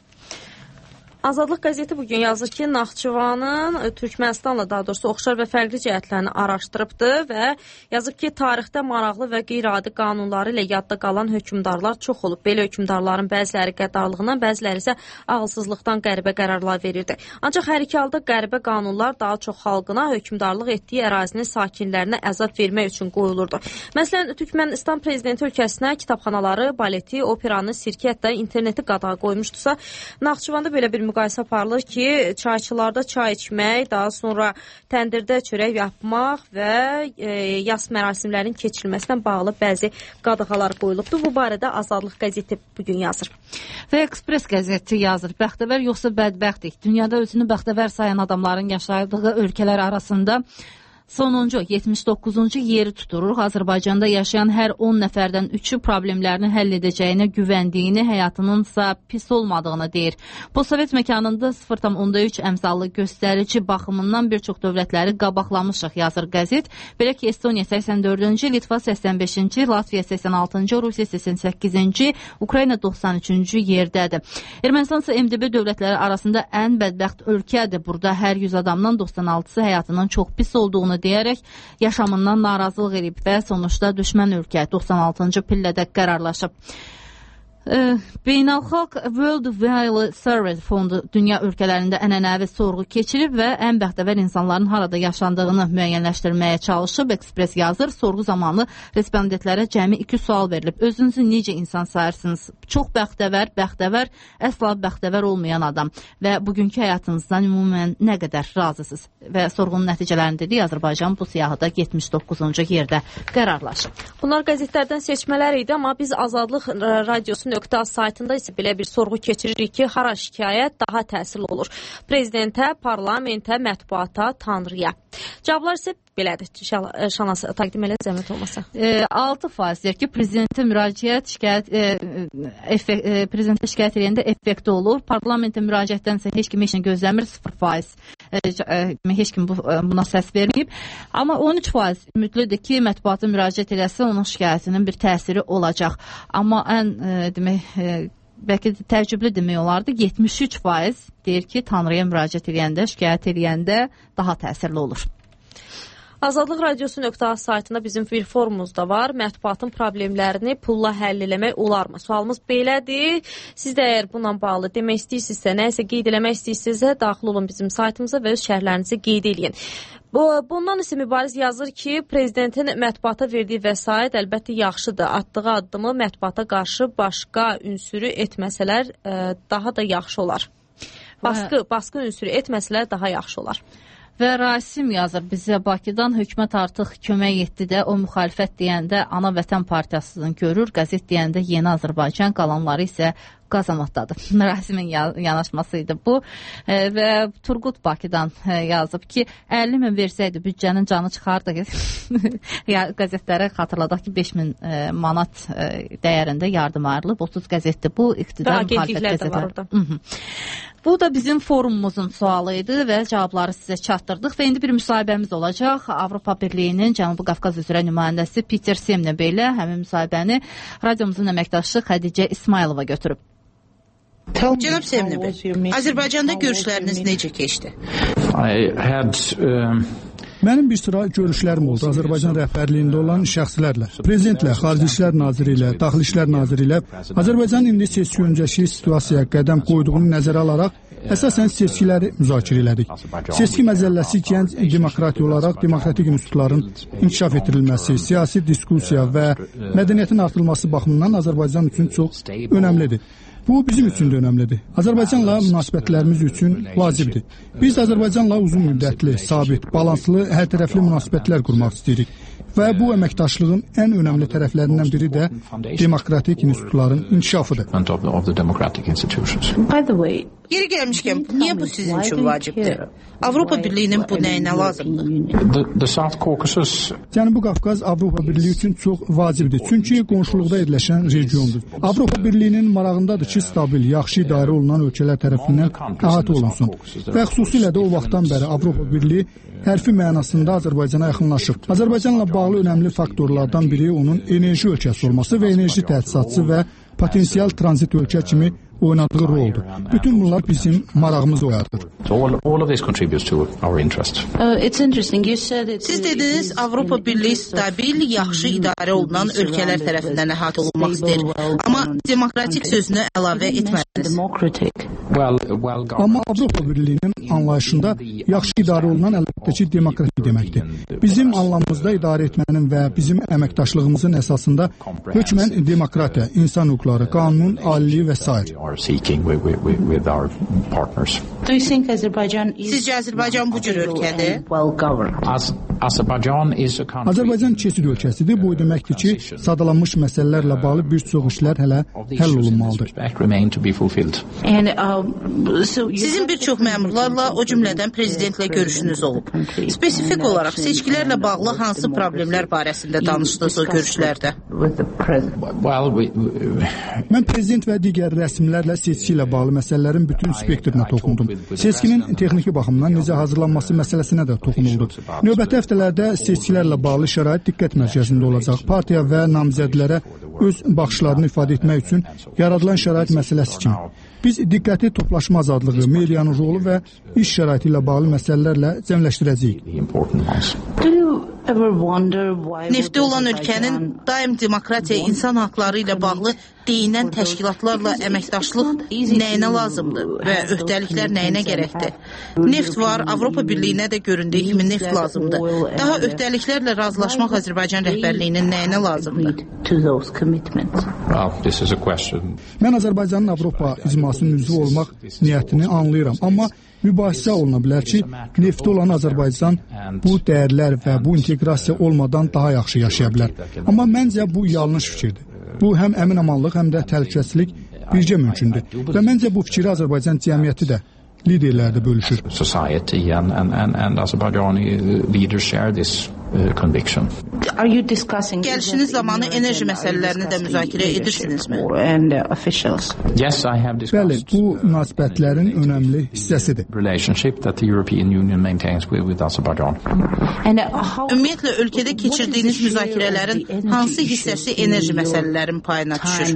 Azadlıq qəzeti bugün yazır ki, Naxçıvanın Türkmənistanla daha doğrusu oxşar və fərqli cəhətlərini araşdırıbdı və yazıb ki, tarixdə maraqlı və qeyri-adi qanunları ilə yadda qalan hökmdarlar çox olub. Belə hökmdarların bəziləri qəddarlığından, bəziləri isə ağılsızlıqdan qəribə qərarlar verirdi. Ancaq hər iki halda qəribə qanunlar daha çox xalqına, hökmdarlıq etdiyi ərazinin sakinlərinə əzab vermək üçün qoyulurdu. Məsələn, Türkmənistan prezidenti ölkəsinə kitabxanaları, baleti, operanı, sirki, hətta interneti qadağa qoymuşdusa, Naxçıvanda belə bir müqayisə aparılır ki, çayçılarda çay içmək, daha sonra təndirdə çörək yapmaq və e, yas mərasimlərin keçirilməsindən bağlı bəzi qadağalar qoyulubdur. Bu barədə Azadlıq qəzeti bugün yazır. Və Ekspres qəzeti yazır. Bəxtəvər yoxsa bədbəxtik? Dünyada özünü bəxtəvər sayan adamların yaşadığı ölkələr arasında sonuncu yetmiş doqquzuncu yeri tuturuq. Azərbaycanda yaşayan hər on nəfərdən üçü problemlərini həll edəcəyinə güvəndiyini, həyatınınsa pis olmadığını deyir. Postsovet məkanında sıfır tam onda üç əmsallı göstərici baxımından bir çox dövlətləri qabaqlamışıq, yazır qəzet. Belə ki, Estoniya səksən dördüncü, Litva səksən beşinci, Latviya səksən altıncı, Rusiya səksən səkkizinci, Ukrayna doxsan üçüncü yerdədir. Ermənistan isə M D B dövlətləri arasında ən bədbəxt ölkədir. Burada hər yüz adamdan doxsan altısı həyatının çox pis olduğunu deyərək yaşamından narazılıq edib və sonuçda düşmən ölkə doxsan altıncı pillədə qərarlaşıb. Beynəlxalq World Wildlife Service fondu dünya ölkələrində ənənəvi sorğu keçirib və ən bəxtəvər insanların harada yaşandığını müəyyənləşdirməyə çalışıb. Ekspres yazır, sorğu zamanı respondentlərə cəmi iki sual verilib. Özünüzü necə insan sayırsınız? Çox bəxtəvər, bəxtəvər, əsla bəxtəvər olmayan adam və bugünkü həyatınızdan ümumən nə qədər razısınız? Və sorğunun nəticələrində dedik, Azərbaycan bu siyahıda yetmiş doqquzuncu yerdə qərarlaşıb. Bunlar qəzetlərdən seçmələr idi, amma biz Azadlıq radiosu nöqtə saytında isə belə bir sorğu keçiririk ki, hara şikayət daha təsirli olur? Prezidentə, parlamentə, mətbuata, Tanrıya. Cavablar isə belədir. Şanas təqdim elə zəhmət olmasa. E, altı faiz deyir ki, prezidentə müraciət şikayət e, effekt, e, prezidentə şikayət edəndə effekti olur. Parlamentə müraciətdənsə heç kim heç nə gözləmir, sıfır faiz. E, e, heç kim bu, buna səs verməyib. Amma on üç faiz ümidlidir ki, mətbuata müraciət edəsə onun şikayətinin bir təsiri olacaq. Amma ən e, demək e, bəlkə də təəccüblü demək olardı, yetmiş üç faiz deyir ki, Tanrıya müraciət edəndə, şikayət edəndə daha təsirli olur. Azadlıq radiosu nöqtə saytında bizim bir forumumuz da var. Mətbuatın problemlərini pulla həll eləmək olarmı? Sualımız belədir. Siz də əgər bununla bağlı demək istəyirsinizsə, nəyisə qeyd eləmək istəyirsinizsə, daxil olun bizim saytımıza və öz şərhlərinizi qeyd eləyin. Bundan isə mübariz yazır ki, prezidentin mətbuata verdiyi vəsait əlbəttə yaxşıdır. Atdığı addımı mətbuata qarşı başqa ünsürü etməsələr daha da yaxşı olar. Baskı, baskı ünsürü etməsələr daha yaxşı olar. Və Rasim yazır bizə, Bakıdan hökumət artıq kömək etdi də, o müxalifət deyəndə Ana Vətən Partiyasını görür, qəzet deyəndə Yeni Azərbaycan, qalanları isə qazanatdadır. Rasimin yanaşması idi bu. E, və Turqut Bakıdan e, yazıb ki, əlli min versəydi büdcənin canı çıxardı. Qəzetlərə xatırladaq ki, beş min e, manat e, dəyərində yardım ayrılıb. otuz qəzetdir bu, iqtidar müxalifət qəzetləri. Bu da bizim forumumuzun sualı idi və cavabları sizə çatdırdıq və indi bir müsahibəmiz olacaq. Avropa Birliyinin Cənubi Qafqaz üzrə nümayəndəsi Peter Semnə belə həmin müsahibəni radiomuzun əməkdaşı Xədicə İsmailova götürüb. Cənab Sevnibi, Azərbaycanda görüşləriniz necə keçdi? I had um... Mənim bir sıra görüşlərim oldu Azərbaycan rəhbərliyində olan şəxslərlə, prezidentlə, Xarici İşlər Naziri ilə, Daxili İşlər Naziri ilə Azərbaycanın indi seçki öncəki situasiyaya qədəm qoyduğunu nəzərə alaraq əsasən seçkiləri müzakirə elədik. Seçki məzəlləsi gənc demokratiya olaraq demokratik institutların inkişaf etdirilməsi, siyasi diskusiya və mədəniyyətin artırılması baxımından Azərbaycan üçün çox önəmlidir. Bu bizim üçün də önəmlidir. Azərbaycanla münasibətlərimiz üçün vacibdir. Biz Azərbaycanla uzun müddətli, sabit, balanslı, hərtərəfli münasibətlər qurmaq istəyirik. Və bu əməkdaşlığın ən önəmli tərəflərindən biri də demokratik institutların inkişafıdır. Yeri gəlmişkən, niyə bu sizin üçün vacibdir? Avropa Birliyinin bu nəyinə lazımdır? Cənubi Qafqaz Avropa Birliyi üçün çox vacibdir. Çünki qonşuluqda yerləşən regiondur. Avropa Birliyinin marağındadır ki, stabil, yaxşı idarə olunan ölkələr tərəfindən əhatə olunsun. Və xüsusilə də o vaxtdan bəri Avropa Birliyi hərfi mənasında Azərbaycana yaxınlaşıb. Azərbaycanla bağlı önəmli faktorlardan biri onun enerji ölkəsi olması və enerji təchizatçısı və potensial tranzit ölkə kimi oynadığı roldur. Bütün bunlar bizim marağımızı oyadır. Siz dediniz, Avropa Birliyi stabil, yaxşı idarə olunan ölkələr tərəfindən əhatə olunmaq istəyir. Amma demokratik sözünü əlavə etmədiniz. Amma Avropa Birliyinin anlayışında yaxşı idarə olunan əlbəttə ki, demokratik deməkdir. Bizim anlamımızda idarə etmənin və bizim əməkdaşlığımızın əsasında hökmən demokratiya, insan hüquqları, qanunun aliliyi və s. Sizcə Azərbaycan bu cür ölkədir? Azərbaycan keçid ölkəsidir. Bu deməkdir ki, sadalanmış məsələlərlə bağlı bir çox işlər hələ həll olunmalıdır. Sizin bir çox məmurlarla, o cümlədən prezidentlə görüşünüz olub. Spesifik olaraq seçkilərlə bağlı hansı problemlər barəsində danışdınız o görüşlərdə? Mən prezident və digər rəsmilərlə seçki ilə bağlı məsələlərin bütün spektrinə toxundum. Seçkinin texniki baxımdan necə hazırlanması məsələsinə də toxunuldu. Növbəti həftələrdə seçkilərlə bağlı şərait diqqət mərkəzində olacaq. Partiya və namizədlərə öz baxışlarını ifadə etmək üçün yaradılan şərait məsələsi kimi. Biz diqqəti toplaşma azadlığı, medianın rolu və iş şəraiti ilə bağlı məsələlərlə cəmləşdirəcəyik. Neftə olan ölkənin daim demokratiya, insan haqları ilə bağlı deyinən təşkilatlarla əməkdaşlıq nəyinə lazımdır və öhdəliklər nəyinə gərəkdir? Neft var, Avropa Birliyinə də göründüyü kimi neft lazımdır. Daha öhdəliklərlə razılaşmaq Azərbaycan rəhbərliyinin nəyinə lazımdır? Mən Azərbaycanın Avropa icmasının üzvü olmaq niyyətini anlayıram, amma mübahisə oluna bilər ki, neftə olan Azərbaycan bu dəyərlər və bu inteqrasiya olmadan daha yaxşı yaşaya bilər. Amma məncə bu yanlış fikirdir. Bu həm əmin-amanlıq, həm də təhlükəsizlik birgə mümkündür. Və məncə bu fikri Azərbaycan cəmiyyəti də, liderlər də bölüşür. Gəlişiniz zamanı enerji məsələlərini də müzakirə edirsinizmi? Bəli, bu münasibətlərin önəmli hissəsidir. Ümumiyyətlə, ölkədə keçirdiyiniz müzakirələrin hansı hissəsi enerji məsələlərin payına düşür?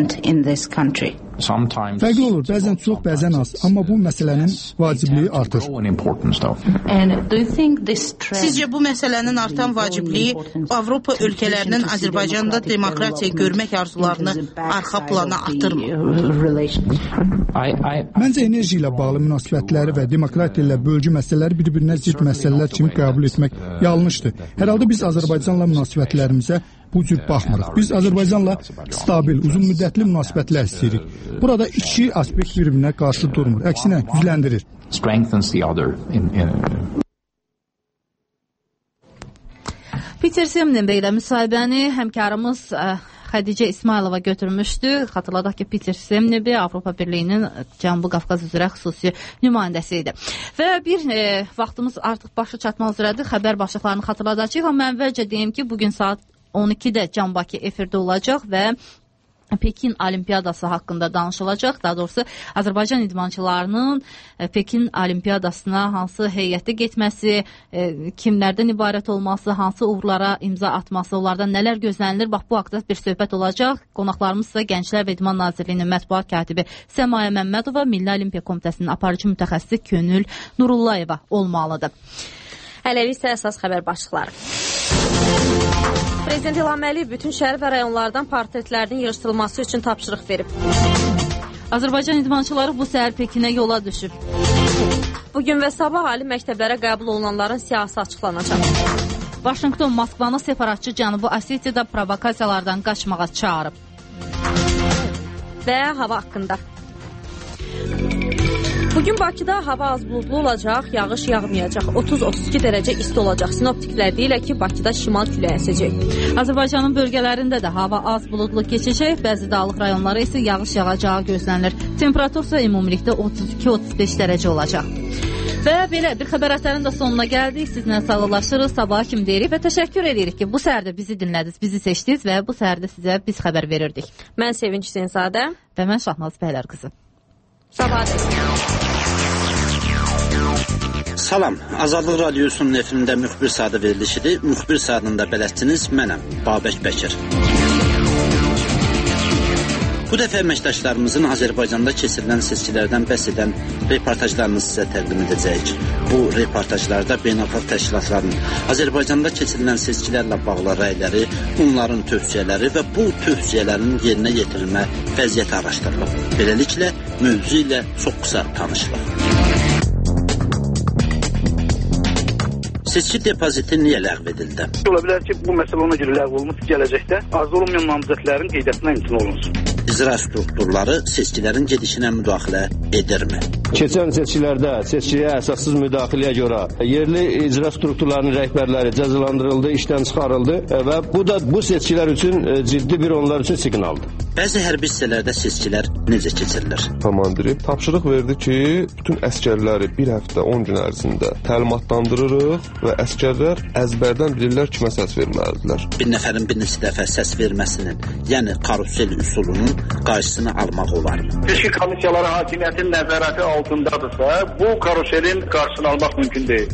Fərqli olur, bəzən çox, bəzən az. Amma bu məsələnin vacibliyi artır. Sizcə bu məsələnin artan vacibliyi Avropa ölkələrinin Azərbaycanda demokratiya görmək arzularını arxa plana atırmır? Məncə enerji ilə bağlı münasibətləri və demokratiya ilə bölgü məsələləri bir-birinə zidd məsələlər kimi qəbul etmək yanlışdır. Hər halda biz Azərbaycanla münasibətlərimizə bu cür baxmırıq. Biz Azərbaycanla stabil, uzun müddətli münasibətlər istəyirik. Burada iki aspekt bir-birinə qarşı durmur. Əksinə, gücləndirir. Peter Semnenbey ilə müsahibəni həmkarımız Xədicə İsmailova götürmüşdü. Xatırladaq ki, Peter Semnenbey Avropa Birliyinin Cənubi Qafqaz üzrə xüsusi nümayəndəsi idi. Və bir e, vaxtımız artıq başa çatmaq üzrədir. Xəbər başlıqlarını xatırladacağıq. Amma əvvəlcə deyim ki, bugün saat on ikidə Can Bakı efirdə olacaq və Pekin Olimpiyadası haqqında danışılacaq. Daha doğrusu Azərbaycan idmançılarının Pekin Olimpiyadasına hansı heyətdə getməsi, kimlərdən ibarət olması, hansı uğurlara imza atması, onlardan nələr gözlənilir? Bax, bu haqda bir söhbət olacaq. Qonaqlarımız ise Gənclər və İdman Nazirliyinin mətbuat katibi Səmaya Məmmədova, Milli Olimpiya Komitəsinin aparıcı mütəxəssisi Könül Nurullayeva olmalıdır. Hələlik isə əsas xəbər başlıqları. Prezident İlham Əliyev bütün şəhər və rayonlardan portretlərinin yığışdırılması üçün tapşırıq verib. Azərbaycan idmançıları bu səhər Pekinə yola düşüb. Bugün və sabah ali məktəblərə qəbul olunanların siyahısı açıqlanacaq. Vaşinqton Moskvanı separatçı Cənubi Osetiyada provokasiyalardan qaçmağa çağırıb. Və hava haqqında. Bugün Bakıda hava az buludlu olacaq, yağış yağmayacaq. otuz otuz iki dərəcə isti olacaq. Sinoptiklər deyirlər ki, Bakıda şimal küləyi əsəcək. Azərbaycanın bölgələrində də hava az buludlu keçəcək. Bəzi dağlıq rayonlara isə yağış yağacağı gözlənilir. Temperatur isə ümumilikdə otuz iki otuz beş dərəcə olacaq. Və belə bir xəbər əsərinin də sonuna gəldik. Sizinlə sağollaşırıq, sabaha kimi deyirik və təşəkkür edirik ki, bu səhərdə bizi dinlədiniz, bizi seçdiniz və bu səhərdə sizə biz xəbər verirdik. Mən Sevinç Hüseynzadə və mən Şahnaz Bəylər qızı. Sabaha Salam, Azadlıq Radiosunun efirində müxbir saatı verilişidir. Müxbir saatında bələdçiniz mənəm, Babək Bəkir. Bu dəfə əməkdaşlarımızın Azərbaycanda keçirilən seçkilərdən bəhs edən reportajlarını sizə təqdim edəcəyik. Bu reportajlarda beynəlxalq təşkilatların Azərbaycanda keçirilən seçkilərlə bağlı rəyləri, onların tövsiyələri və bu tövsiyələrin yerinə yetirilmə vəziyyəti araşdırılıb. Beləliklə, mövzu ilə çox qısa tanışılıq. Seçki depoziti niyə ləğv edildi? Ola bilər ki, bu məsələ ona görə ləğv olunub ki, gələcəkdə arzu olunmayan namizədlərin qeydiyyatına imtina olunsun. İcra strukturları seçkilərin gedişinə müdaxilə edirmi? Keçən seçkilərdə seçkiyə əsassız müdaxiləyə görə yerli icra strukturlarının rəhbərləri cəzalandırıldı, işdən çıxarıldı və bu da bu seçkilər üçün ciddi bir onlar üçün siqnaldır. Bəzi hərbi hissələrdə seçkilər necə keçirilir? Komandiri tapşırıq verdi ki, bütün əskərləri bir həftə on gün ərzində təlimatlandırırıq və əskərlər əzbərdən bilirlər kimə səs verməlidirlər. Bir nəfərin bir neçə dəfə səs verməsinin, yəni karusel üsulunun qarşısını almaq olarmı? Seçki komissiyaları hakimiyyətin nəzarəti altındadırsa, bu karuselin qarşısını almaq mümkün deyil.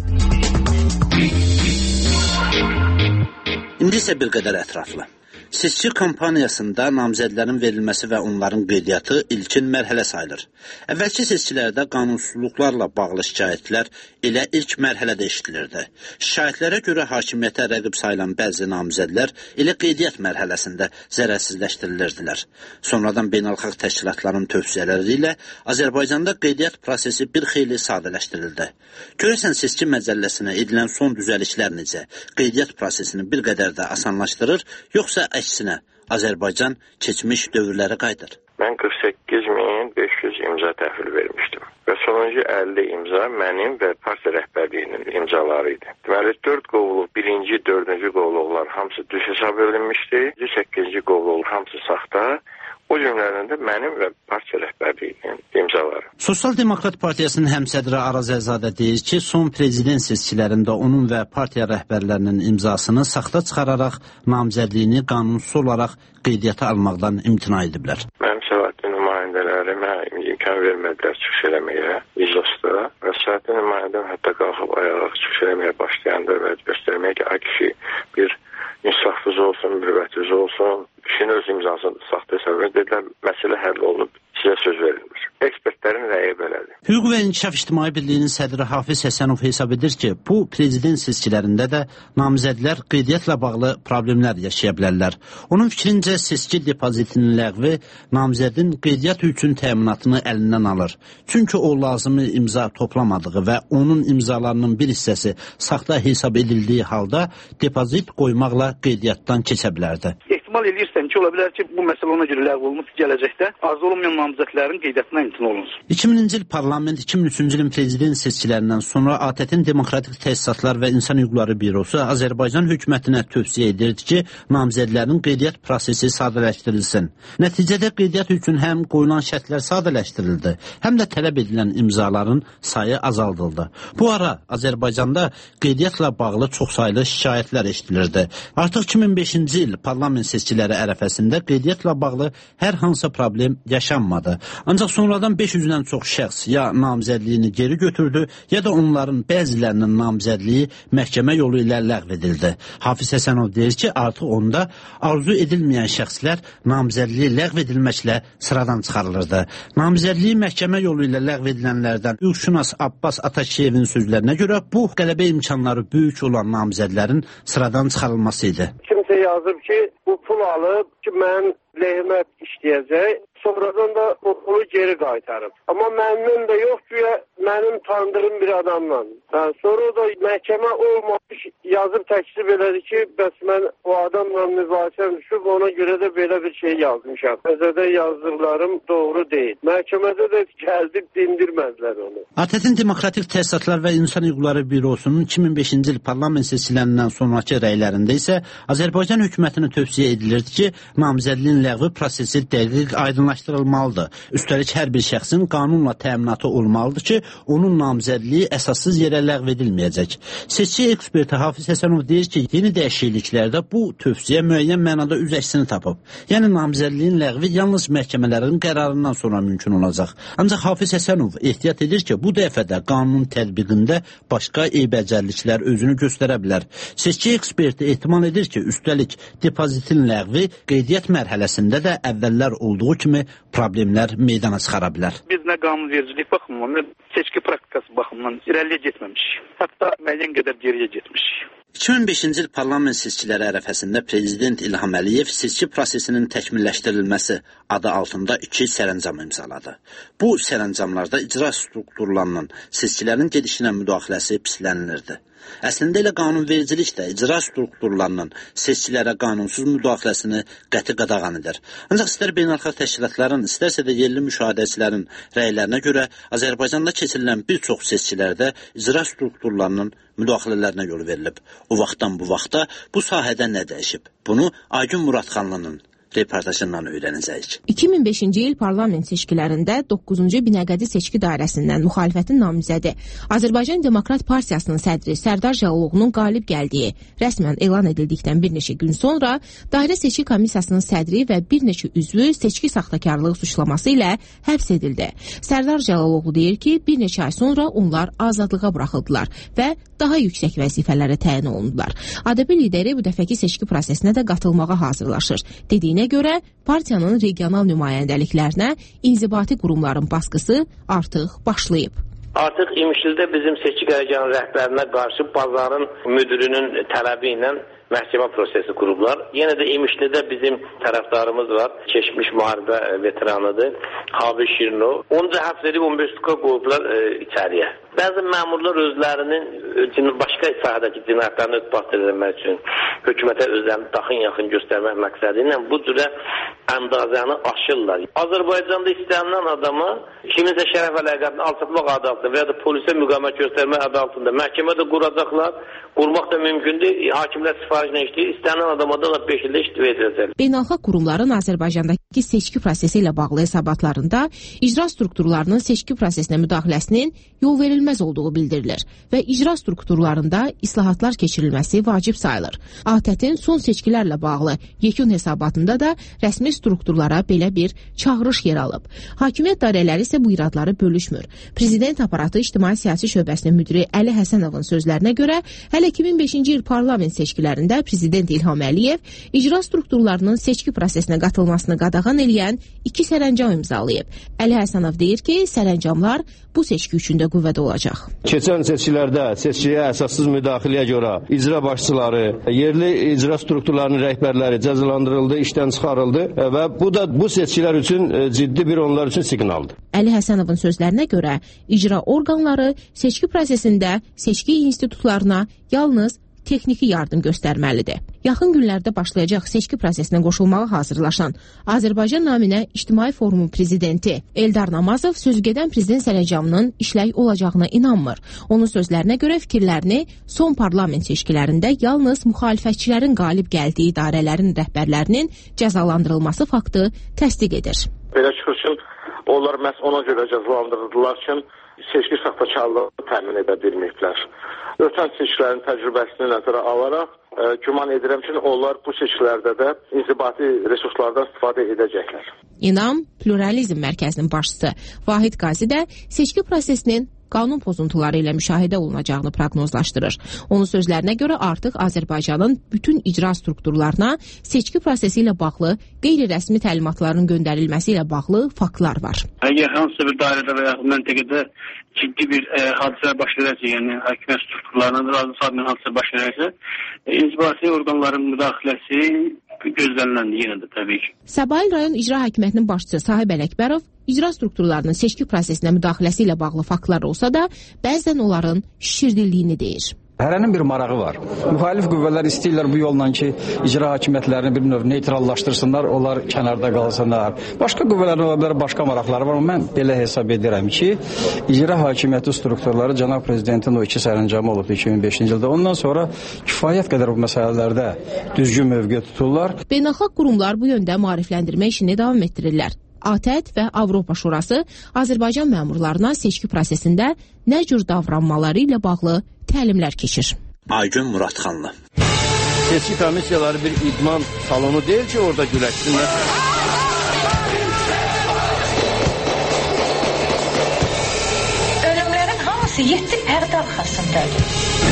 İndi isə bir qədər ətraflı. Seçki kampaniyasında namizədlərin verilməsi və onların qeydiyyatı ilkin mərhələ sayılır. Əvvəlki seçkilərdə qanunsuzluqlarla bağlı şikayətlər elə ilk mərhələdə eşidilirdi. Şikayətlərə görə hakimiyyətə rəqib sayılan bəzi namizədlər elə qeydiyyat mərhələsində zərərsizləşdirilirdilər. Sonradan beynəlxalq təşkilatların tövsiyələri ilə Azərbaycanda qeydiyyat prosesi bir xeyli sadələşdirildi. Görəsən seçki məcəlləsinə edilən son düzəlişlər necə? Qeydiyyat prosesini bir qədər də asanlaşdırır, yoxsa əksinə Azərbaycan keçmiş dövrlərə qayıdır? Mən qırx səkkiz min beş yüz imza təhvil vermişdim və sonuncu əlli imza mənim və partiya rəhbərliyinin imzaları idi. Deməli, dörd qovluq, birinci, dördüncü qovluqlar hamısı düz hesab edilmişdi, səkkizinci qovluq hamısı saxta. O cümlələrində mənim və partiya rəhbərliyinin imzaları. Sosial Demokrat Partiyasının həmsədri Araz Əzadə deyir ki, son prezident seçkilərində onun və partiya rəhbərlərinin imzasını saxta çıxararaq namizədliyini qanunsuz olaraq qeydiyyata almaqdan imtina ediblər. Mənim səlahiyyətli nümayəndələri mənə imkan vermədilər çıxış eləməyə iclasda və səlahiyyətli nümayəndəm hətta qalxıb ayağa çıxış eləməyə başlayanda və göstərməyə ki, ay kişi bir insafsız olsun, mürvətiniz olsun, kişinin öz imzasını saxta hesab edilən məsələ həll olunub, sizə söz verilmir. Ekspertlərin rəyi belədir. Hüquq və İnkişaf İctimai Birliyinin sədri Hafiz Həsənov hesab edir ki, bu prezident seçkilərində də namizədlər qeydiyyatla bağlı problemlər yaşaya bilərlər. Onun fikrincə seçki depozitinin ləğvi namizədin qeydiyyat üçün təminatını əlindən alır. Çünki o lazımi imza toplamadığı və onun imzalarının bir hissəsi saxta hesab edildiyi halda depozit qoymaqla qeydiyyatdan keçə bilərdi. ehtimal edirsən ki, ola bilər ki, bu məsələ ona görə ləğv olunub ki, gələcəkdə arzu olunmayan namizədlərin qeydiyyatına imtina olunsun. iki mininci il parlament iki min üçüncü ilin prezident seçkilərindən sonra A T T-in Demokratik Təsisatlar və İnsan Hüquqları Bürosu Azərbaycan hökumətinə tövsiyə edirdi ki, namizədlərin qeydiyyat prosesi sadələşdirilsin. Nəticədə qeydiyyat üçün həm qoyulan şərtlər sadələşdirildi, həm də tələb edilən imzaların sayı azaldıldı. Bu ara Azərbaycanda qeydiyyatla bağlı çoxsaylı şikayətlər eşidilirdi. Artıq iki min beşinci il parlament seçkilərində seçkiləri ərəfəsində qeydiyyatla bağlı hər hansı problem yaşanmadı. Ancaq sonradan beş yüzdən çox şəxs ya namizədliyini geri götürdü, ya da onların bəzilərinin namizədliyi məhkəmə yolu ilə ləğv edildi. Hafiz Həsənov deyir ki, artıq onda arzu edilməyən şəxslər namizədliyi ləğv edilməklə sıradan çıxarılırdı. Namizədliyi məhkəmə yolu ilə ləğv edilənlərdən hüquqşünas Abbas Atakiyevin sözlərinə görə bu qələbə imkanları böyük olan namizədlərin sıradan çıxarılması idi. Kimsə yazıb ki, bu pul alıb ki, mən lehimə işləyəcək, sonradan da o pulu geri qaytarıb. Amma məndən də yox ki, mənim tanıdığım bir adamla. Hə, sonra da məhkəmə olmamış yazıb təklif elədi ki, bəs mən o adamla mübahisəm düşüb, ona görə də belə bir şey yazmışam. Özədə yazdıqlarım doğru deyil. Məhkəmədə də gəldib dindirmədilər onu. A T T-in Demokratik Təsisatlar və İnsan Hüquqları Bürosunun iki min beşinci il parlament seçkilərindən sonraki rəylərində isə Azərbaycan hökumətini tövsiyə edilirdi ki, namizədliyin ləğvi prosesi dəqiq aydınlaşdırılmalıdır. Üstəlik hər bir şəxsin qanunla təminatı olmalıdır ki, onun namizədliyi əsassız yerə ləğv edilməyəcək. Seçki eksperti Hafiz Həsənov deyir ki, yeni dəyişikliklərdə bu tövsiyə müəyyən mənada üz əksini tapıb. Yəni namizədliyin ləğvi yalnız məhkəmələrin qərarından sonra mümkün olacaq. Ancaq Hafiz Həsənov ehtiyat edir ki, bu dəfə də qanun tətbiqində başqa eybəcərliklər özünü göstərə bilər. Seçki eksperti ehtimal edir ki, üstəlik depozitin ləğvi qeydiyyat mərhələsində də əvvəllər olduğu kimi problemlər meydana çıxara bilər. Biz nə qanunvericilik baxımından, nə seçki praktikası baxımından irəliyə getməmişik. Hətta müəyyən qədər geriyə getmişik. iki min beşinci il parlament seçkiləri ərəfəsində Prezident İlham Əliyev seçki prosesinin təkmilləşdirilməsi adı altında iki sərəncam imzaladı. Bu sərəncamlarda icra strukturlarının seçkilərin gedişinə müdaxiləsi pislənilirdi. Əslində elə qanunvericilik də icra strukturlarının seçkilərə qanunsuz müdaxiləsini qəti qadağan edir. Ancaq istər beynəlxalq təşkilatların, istərsə də yerli müşahidəçilərin rəylərinə görə Azərbaycanda keçirilən bir çox seçkilərdə icra strukturlarının müdaxilələrinə yol verilib. O vaxtdan bu vaxta bu sahədə nə dəyişib? Bunu Aygün Muradxanlının reportajından öyrənəcəyik. iki min beşinci il parlament seçkilərində doqquzuncu Binəqədi seçki dairəsindən müxalifətin namizədi Azərbaycan Demokrat Partiyasının sədri Sərdar Cəlalovun qalib gəldiyi rəsmən elan edildikdən bir neçə gün sonra dairə seçki komissiyasının sədri və bir neçə üzvü seçki saxtakarlığı suçlaması ilə həbs edildi. Sərdar Cəlalov deyir ki, bir neçə ay sonra onlar azadlığa buraxıldılar və daha yüksək vəzifələrə təyin olundular. A D P lideri bu dəfəki seçki prosesinə də qatılmağa hazırlaşır. Dediyinə görə partiyanın regional nümayəndəliklərinə inzibati qurumların baskısı artıq başlayıb. Artıq İmişlidə bizim seçki qərargahının rəhbərinə qarşı bazarın müdürünün tələbi ilə məhkəmə prosesi qurublar. Yenə də İmişlidə bizim tərəfdarımız var. Keçmiş müharibə veteranıdır. Habil Şirinov. Onu da həbs edib on beş tutuqa qoyublar e, içəriyə. Bəzi məmurlar özlərinin başqa sahədəki cinayətlərini isbat edilmək üçün hökumətə özlərini daxın yaxın göstərmək məqsədi ilə bu cürə əndazəni aşırlar. Azərbaycanda istənilən adama kiminsə şərəf əlaqəsini alçatmaq adı altında və ya da polisə müqavimət göstərmək adı altında məhkəmədə quracaqlar. Qurmaq da mümkündür. Hakimlər sifarişlə işləyir. İstənilən adama da beş ildə iştifa ediləcək. Beynəlxalq qurumların Azərbaycandakı seçki prosesi ilə bağlı hesabatlarında icra strukturlarının seçki prosesinə müdaxiləsinin yol verilməz olduğu bildirilir və icra strukturlarında islahatlar keçirilməsi vacib sayılır. A T T-in son seçkilərlə bağlı yekun hesabatında da rəsmi strukturlara belə bir çağırış yer alıb. Hakimiyyət dairələri isə bu iradları bölüşmür. Prezident aparatı İctimai Siyasi Şöbəsinin müdiri Əli Həsənovun sözlərinə görə hələ iki min beşinci il parlament seçkilərində Prezident İlham Əliyev icra strukturlarının seçki prosesinə qatılmasını qadağan eləyən iki sərəncam imzalayıb. Əli Həsənov deyir ki, sərəncamlar bu seçki üçün də qüvvədə olacaq. Keçən seçkilərdə seçkiyə əsassız müdaxiləyə görə icra başçıları, yerli icra strukturlarının rəhbərləri cəzalandırıldı, işdən çıxarıldı və bu da bu seçkilər üçün ciddi bir onlar üçün siqnaldır. Əli Həsənovun sözlərinə görə icra orqanları seçki prosesində seçki institutlarına yalnız texniki yardım göstərməlidir. Yaxın günlərdə başlayacaq seçki prosesinə qoşulmağa hazırlaşan Azərbaycan naminə İctimai Forumun prezidenti Eldar Namazov sözügedən prezident sərəncamının işləy olacağına inanmır. Onun sözlərinə görə fikirlərini son parlament seçkilərində yalnız müxalifətçilərin qalib gəldiyi idarələrin rəhbərlərinin cəzalandırılması faktı təsdiq edir. Belə çıxışın onlar məhz ona görə cəzalandırıldılar ki, seçki saxtakarlığını təmin edə bilməyiblər. ötən seçkilərin təcrübəsini nəzərə alaraq ə, güman edirəm ki, onlar bu seçkilərdə də inzibati resurslardan istifadə edəcəklər. İnam Pluralizm Mərkəzinin başçısı Vahid Qazi də seçki prosesinin qanun pozuntuları ilə müşahidə olunacağını proqnozlaşdırır. Onun sözlərinə görə artıq Azərbaycanın bütün icra strukturlarına seçki prosesi ilə bağlı qeyri-rəsmi təlimatların göndərilməsi ilə bağlı faktlar var. Əgər hansısa bir dairədə və ya məntəqədə ciddi bir e, hadisələr baş verərsə, yəni hakimiyyət strukturlarının razı salmayan hadisələr baş verərsə, e, inzibati orqanların müdaxiləsi gözləniləndir yenə də təbii ki. Səbail rayon icra hakimiyyətinin başçısı Sahib Ələkbərov icra strukturlarının seçki prosesinə müdaxiləsi ilə bağlı faktlar olsa da, bəzən onların şirdilliyini deyir. Hərənin bir marağı var. Müxalif qüvvələr istəyirlər bu yolla ki, icra hakimiyyətlərini bir növ neytrallaşdırsınlar, onlar kənarda qalsınlar. Başqa qüvvələrin ola bilər, başqa maraqları var, amma mən belə hesab edirəm ki, icra hakimiyyəti strukturları cənab prezidentin o iki sərəncamı olub iki min beşinci ildə. Ondan sonra kifayət qədər bu məsələlərdə düzgün mövqe tuturlar. Beynəlxalq qurumlar bu yöndə maarifləndirmə işini davam etdirirlər. A T E T və Avropa Şurası Azərbaycan məmurlarına seçki prosesində nə cür davranmaları ilə bağlı təlimlər keçir. Aygün Muradxanlı. Seçki komissiyaları bir idman salonu deyil ki, orada güləşsinlər. Ölümlərin hamısı yeddi pərdə arxasındadır.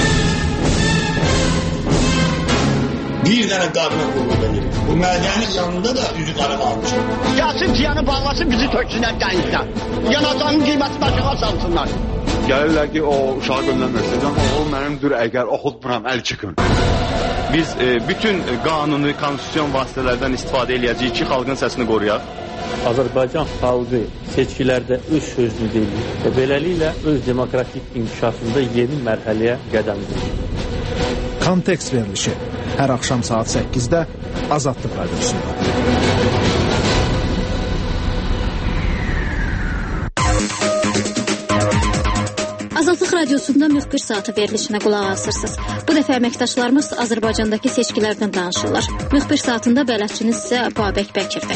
Bir dənə qadına qulluq edir. Bu mədənin yanında da üzü qara qalmışdır. Gəlsin piyanı bağlasın, bizi töksünlər dənizdən. Yanacağının qiyməti başına salsınlar. Gəlirlər ki, o uşağı göndərməsin, amma o mənimdir, əgər oxutmuram, əl çıxın. Biz e, bütün qanuni, konstitusyon vasitələrdən istifadə edəcəyik ki, xalqın səsini qoruyaq. Azərbaycan xalqı seçkilərdə öz sözünü deyir və beləliklə öz demokratik inkişafında yeni mərhələyə qədəm qoyur. Kontekst verilişi hər axşam saat səkkizdə Azadlıq Radiosunda. Azadlıq Radiosunda müxbir saatı verilişinə qulaq asırsınız. Bu dəfə əməkdaşlarımız Azərbaycandakı seçkilərdən danışırlar. Müxbir saatında bələdçiniz isə Babək Bəkirdir.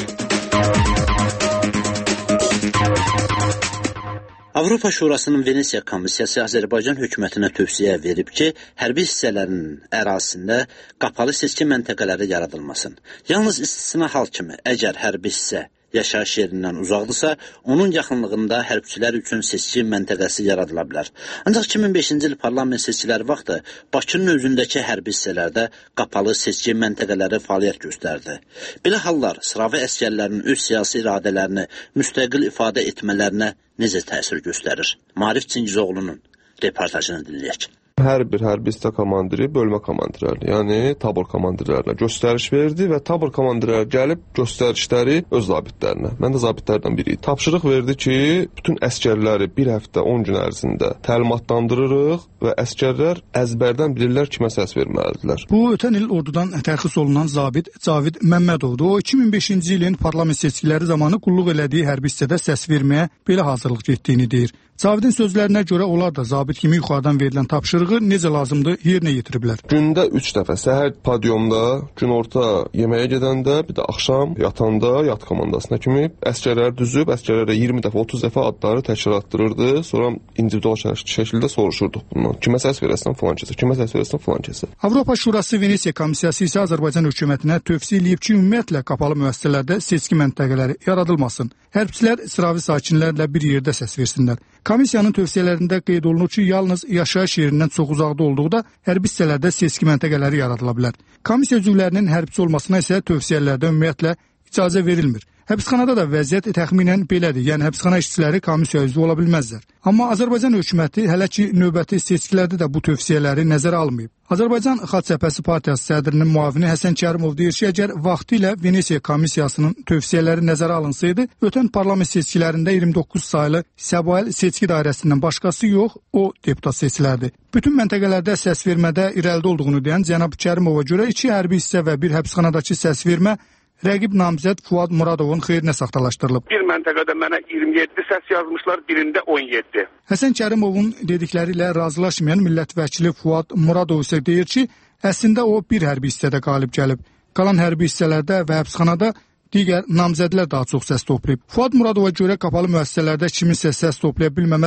Avropa Şurasının Venesiya Komissiyası Azərbaycan hökumətinə tövsiyə verib ki, hərbi hissələrin ərazisində qapalı seçki məntəqələri yaradılmasın. Yalnız istisna hal kimi, əgər hərbi hissə yaşayış yerindən uzaqdırsa, onun yaxınlığında hərbçilər üçün seçki məntəqəsi yaradıla bilər. Ancaq iki min beşinci il parlament seçkiləri vaxtı Bakının özündəki hərbi hissələrdə qapalı seçki məntəqələri fəaliyyət göstərdi. Belə hallar sıravi əsgərlərin öz siyasi iradələrini müstəqil ifadə etmələrinə necə təsir göstərir? Marif Çingizoğlu'nun reportajını dinləyək. Hər bir hərbi hissə komandiri bölmə komandirlərinə, yəni tabor komandirlərinə göstəriş verdi və tabor komandirləri gəlib göstərişləri öz zabitlərinə. Mən də zabitlərdən biriydim. Tapşırıq verdi ki, bütün əskərləri bir həftə on gün ərzində təlimatlandırırıq və əskərlər əzbərdən bilirlər kimə səs verməlidirlər. Bu ötən il ordudan tərxis olunan zabit Cavid Məmmədovdur. O iki min beşinci ilin parlament seçkiləri zamanı qulluq elədiyi hərbi hissədə səs verməyə belə hazırlıq getdiyini deyir. Cavidin sözlərinə görə onlar da zabit kimi yuxarıdan verilən tapşırığı necə lazımdır yerinə yetiriblər. Gündə üç dəfə səhər padyomda, günorta yeməyə gedəndə, bir də axşam yatanda, yat komandasına kimi əskərləri düzüb, əskərlərə iyirmi dəfə, otuz dəfə adları təkrarlatdırırdı. Sonra individual şəkildə soruşurduq bundan. Kimə səs verəsən falan kəsə, kimə səs verəsən falan kəsə. Avropa Şurası Venesiya Komissiyası isə Azərbaycan hökumətinə tövsiyə eləyib ki, ümumiyyətlə qapalı müəssisələrdə seçki məntəqələri yaradılmasın. Hərbçilər sıravi sakinlərlə bir yerdə səs versinlər. Komissiyanın tövsiyələrində qeyd olunur ki, yalnız yaşayış yerindən çox uzaqda olduqda hərbi hissələrdə seçki məntəqələri yaradıla bilər. Komissiya üzvlərinin hərbçi olmasına isə tövsiyələrdə ümumiyyətlə icazə verilmir. Həbsxanada da vəziyyət təxminən belədir, yəni həbsxana işçiləri komissiya üzvü ola bilməzlər. Amma Azərbaycan hökuməti hələ ki növbəti seçkilərdə də bu tövsiyələri nəzərə almayıb. Azərbaycan Xalq Cəbhəsi Partiyası sədrinin müavini Həsən Kərimov deyir ki, əgər vaxtilə Venesiya Komissiyasının tövsiyələri nəzərə alınsaydı, ötən parlament seçkilərində iyirmi doqquz saylı Səbail seçki dairəsindən başqası yox, o deputat seçilərdi. Bütün məntəqələrdə səs vermədə irəlidə olduğunu deyən cənab Kərimova görə iki hərbi hissə və bir həbsxanadakı səs vermə rəqib namizəd Fuad Muradovun xeyrinə saxtalaşdırılıb. Bir məntəqədə mənə iyirmi yeddi səs yazmışlar, birində on yeddi. Həsən Kərimovun dedikləri ilə razılaşmayan millət vəkili Fuad Muradov isə deyir ki, əslində o bir hərbi hissədə qalib gəlib. Qalan hərbi hissələrdə və həbsxanada digər namizədlər daha çox səs toplayıb. Fuad Muradova görə qapalı müəssisələrdə kiminsə səs toplaya bilməməsi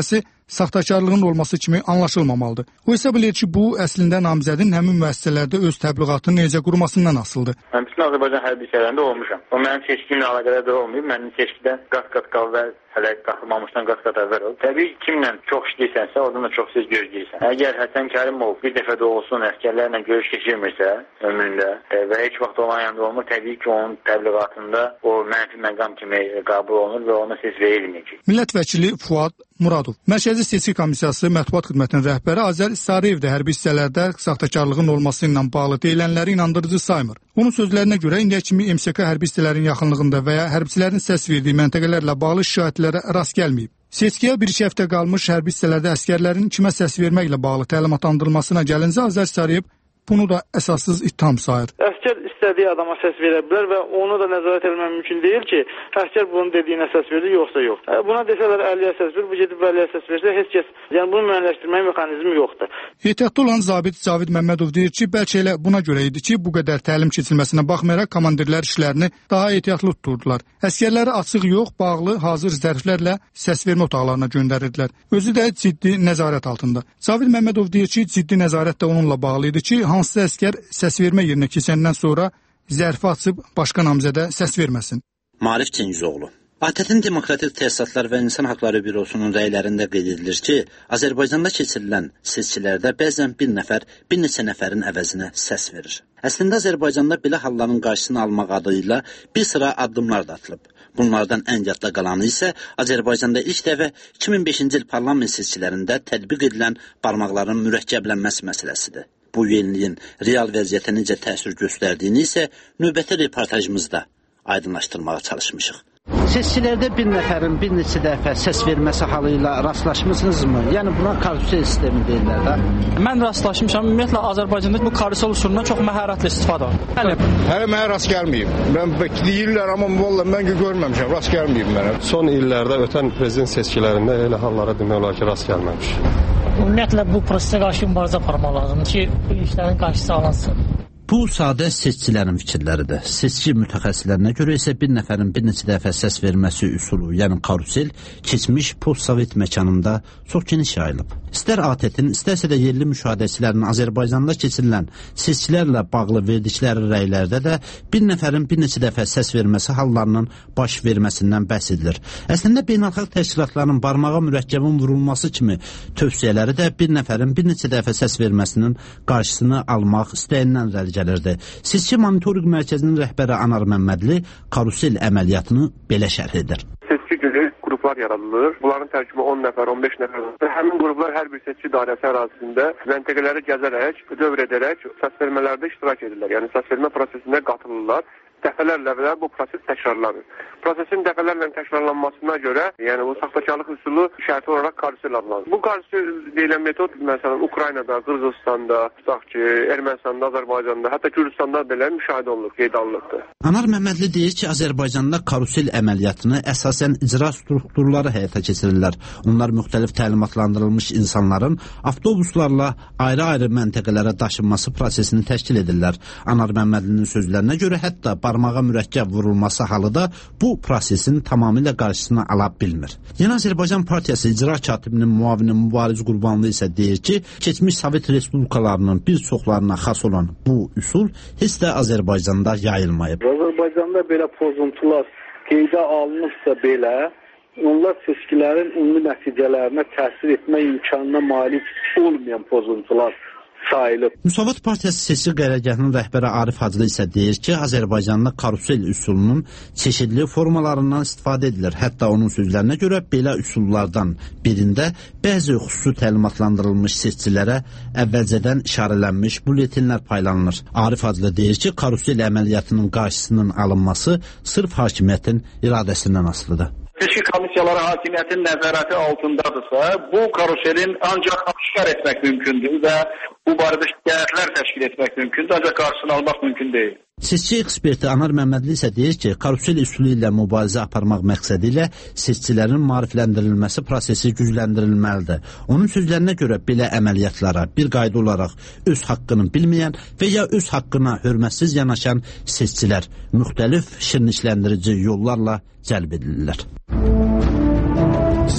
saxtakarlığın olması kimi anlaşılmamalıdır. O hesab edir ki, bu əslində namizədin həmin müəssisələrdə öz təbliğatını necə qurmasından asılıdır. Mən bütün Azərbaycan hərbi hissələrində olmuşam. O mənim seçkimlə əlaqədar da olmayıb. Mənim seçkidən qat-qat qavvəl hələ qatılmamışdan qat-qat əvvəl olub. Təbii ki, kimlə çox işləyirsənsə, oradan da çox söz gözləyirsən. Əgər Həsən Kərimov bir dəfə də olsun əsgərlərlə görüş keçirmirsə ömründə və heç vaxt olan yanında olmur, təbii ki, onun təbliğatında o mənfi məqam kimi qəbul olunur və ona ses verilməyəcək. Millət vəkili Fuad Muradov, Mərkəzi Seçki Komissiyası Mətbuat Xidmətinin rəhbəri Azər Sarıyev də hərbi hissələrdə saxtakarlığın olması ilə bağlı deyilənləri inandırıcı saymır. Onun sözlərinə görə indiyə kimi M S K hərbi hissələrin yaxınlığında və ya hərbçilərin səs verdiyi məntəqələrlə bağlı şikayətlərə rast gəlməyib. Seçkiyə bir iki həftə qalmış hərbi hissələrdə əsgərlərin kimə səs verməklə bağlı təlimatlandırılmasına gəlincə Azər Sarıyev bunu da əsassız ittiham sayır. Əsgər istədiyi adama səs verə bilər və onu da nəzarət etmək mümkün deyil ki, əsgər bunun dediyinə səs verdi, yoxsa yox. Buna desələr əlliyə səs verir, bu gedib əlliyə səs versə, heç kəs, yəni bunu müəyyənləşdirmək mexanizmi yoxdur. Ehtiyatlı olan zabit Cavid Məmmədov deyir ki, bəlkə elə buna görə idi ki, bu qədər təlim keçilməsinə baxmayaraq komandirlər işlərini daha ehtiyatlı tuturdular. Əsgərləri açıq yox, bağlı, hazır zərflərlə səs vermə otaqlarına göndərirdilər. Özü də ciddi nəzarət altında. Cavid Məmmədov deyir ki, ciddi nəzarət də onunla bağlı idi ki, hansısa əsgər səs vermə yerinə keçəndən sonra zərfi açıb başqa namizədə səs verməsin. Marif Cengizoğlu. A T T-in Demokratik Təsisatlar və İnsan Haqları Bürosunun rəylərində qeyd edilir ki, Azərbaycanda keçirilən seçkilərdə bəzən bir nəfər, bir neçə nəfərin əvəzinə səs verir. Əslində Azərbaycanda belə halların qarşısını almaq adıyla bir sıra addımlar da atılıb. Bunlardan ən yadda qalanı isə Azərbaycanda ilk dəfə iki min beşinci il parlament seçkilərində tətbiq edilən barmaqların mürəkkəblənməsi məsələsidir. Bu yeniliyin real vəziyyətə necə təsir göstərdiyini isə növbəti reportajımızda aydınlaşdırmağa çalışmışıq. Seçkilərdə bir nəfərin bir neçə dəfə səs verməsi halı ilə rastlaşmısınızmı? Yəni buna karusel sistemi deyirlər də. Mən rastlaşmışam. Ümumiyyətlə Azərbaycanda bu karusel üsulundan çox məharətlə istifadə olunur. Yəni hələ mənə rast gəlməyib. Mən deyirlər, amma vallahi mən görməmişəm, rast gəlməyib mənə. Son illərdə ötən prezident seçkilərində elə hallara demək olar ki, rast gəlməmiş. Ümumiyyətlə bu prosesə qarşı mübarizə aparmaq lazımdır ki, bu işlərin qarşısı alınsın. Bu sadə seçkilərin fikirləridir. Seçki mütəxəssislərinə görə isə bir nəfərin bir neçə dəfə səs verməsi üsulu, yəni karusel, keçmiş post-sovet məkanında çox geniş yayılıb. İstər A T T-in, istərsə də yerli müşahidəçilərin Azərbaycanda keçirilən seçkilərlə bağlı verdikləri rəylərdə də bir nəfərin bir neçə dəfə səs verməsi hallarının baş verməsindən bəhs edilir. Əslində beynəlxalq təşkilatların barmağa mürəkkəbin vurulması kimi tövsiyələri də bir nəfərin bir neçə dəfə səs verməsinin qarşısını almaq istəyindən irəli gəlirdi. Seçki Monitorinq Mərkəzinin rəhbəri Anar Məmmədli karusel əməliyyatını belə şərh edir. Seçki günü qruplar yaradılır. Bunların tərkimi on nəfər, on beş nəfər. Həmin qruplar hər bir seçki dairəsi ərazisində məntəqələri gəzərək, dövr edərək səsvermələrdə iştirak edirlər. Yəni səsvermə prosesinə qatılırlar. Dəfələrlə və bu proses təkrarlanır. Prosesin dəfələrlə təkrarlanmasına görə, yəni bu saxtakarlıq üsulu şərti olaraq karusel adlanır. Bu karusel deyilən metod məsələn Ukraynada, Qırğızstanda, tutaq ki, Ermənistanda, Azərbaycanda, hətta Gürcüstanda belə müşahidə olunur, qeydə alınıbdır. Anar Məmmədli deyir ki, Azərbaycanda karusel əməliyyatını əsasən icra strukturları həyata keçirirlər. Onlar müxtəlif təlimatlandırılmış insanların avtobuslarla ayrı-ayrı məntəqələrə daşınması prosesini təşkil edirlər. Anar Məmmədlinin sözlərinə görə hətta barmağa mürəkkəb vurulması halı da bu prosesin tamamilə qarşısını ala bilmir. Yeni Azərbaycan Partiyası icra katibinin muavini Mübariz Qurbanlı isə deyir ki, keçmiş Sovet Respublikalarının bir çoxlarına xas olan bu üsul heç də Azərbaycanda yayılmayıb. Azərbaycanda belə pozuntular qeydə alınıbsa belə, onlar seçkilərin ümumi nəticələrinə təsir etmə imkanına malik olmayan pozuntular sayılıb. Müsavat Partiyası seçki qərargahının rəhbəri Arif Hacılı isə deyir ki, Azərbaycanda karusel üsulunun çeşidli formalarından istifadə edilir. Hətta onun sözlərinə görə belə üsullardan birində bəzi xüsusi təlimatlandırılmış seçkilərə əvvəlcədən işarələnmiş bulletinlər paylanılır. Arif Hacılı deyir ki, karusel əməliyyatının qarşısının alınması sırf hakimiyyətin iradəsindən asılıdır. Seçki komissiyaları hakimiyyətin nəzarəti altındadırsa, bu karuselin ancaq aşkar etmək mümkündür və bu barədə şikayətlər təşkil etmək mümkündür, ancaq qarşısını almaq mümkün deyil. Seçki eksperti Anar Məmmədli isə deyir ki, karusel üsulu ilə mübarizə aparmaq məqsədi ilə seçkilərin maarifləndirilməsi prosesi gücləndirilməlidir. Onun sözlərinə görə belə əməliyyatlara bir qayda olaraq öz haqqını bilməyən və ya öz haqqına hörmətsiz yanaşan seçkilər müxtəlif şirinləşdirici yollarla cəlb edilirlər.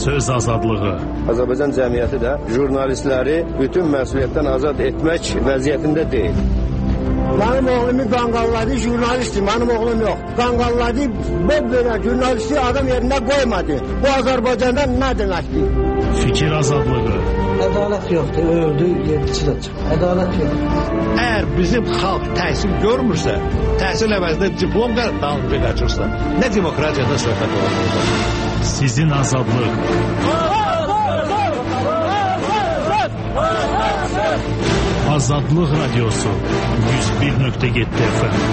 söz azadlığı. Azərbaycan cəmiyyəti də jurnalistləri bütün məsuliyyətdən azad etmək vəziyyətində deyil. Mənim oğlumu qanqalladı, jurnalistdir, mənim oğlum yox. Qanqalladı, bu belə jurnalisti adam yerində qoymadı. Bu Azərbaycanda nə deməkdir? Fikir azadlığı. Ədalət yoxdur, öldü, yedisi də çıxır. Ədalət yoxdur. Əgər bizim xalq təhsil görmürsə, təhsil əvəzində diplom və dalınca qaçırsa, nə demokratiyadan söhbət olur? Sizin azadlıq. Azadlıq Radyosu yüz bir nöqtə yeddi F M.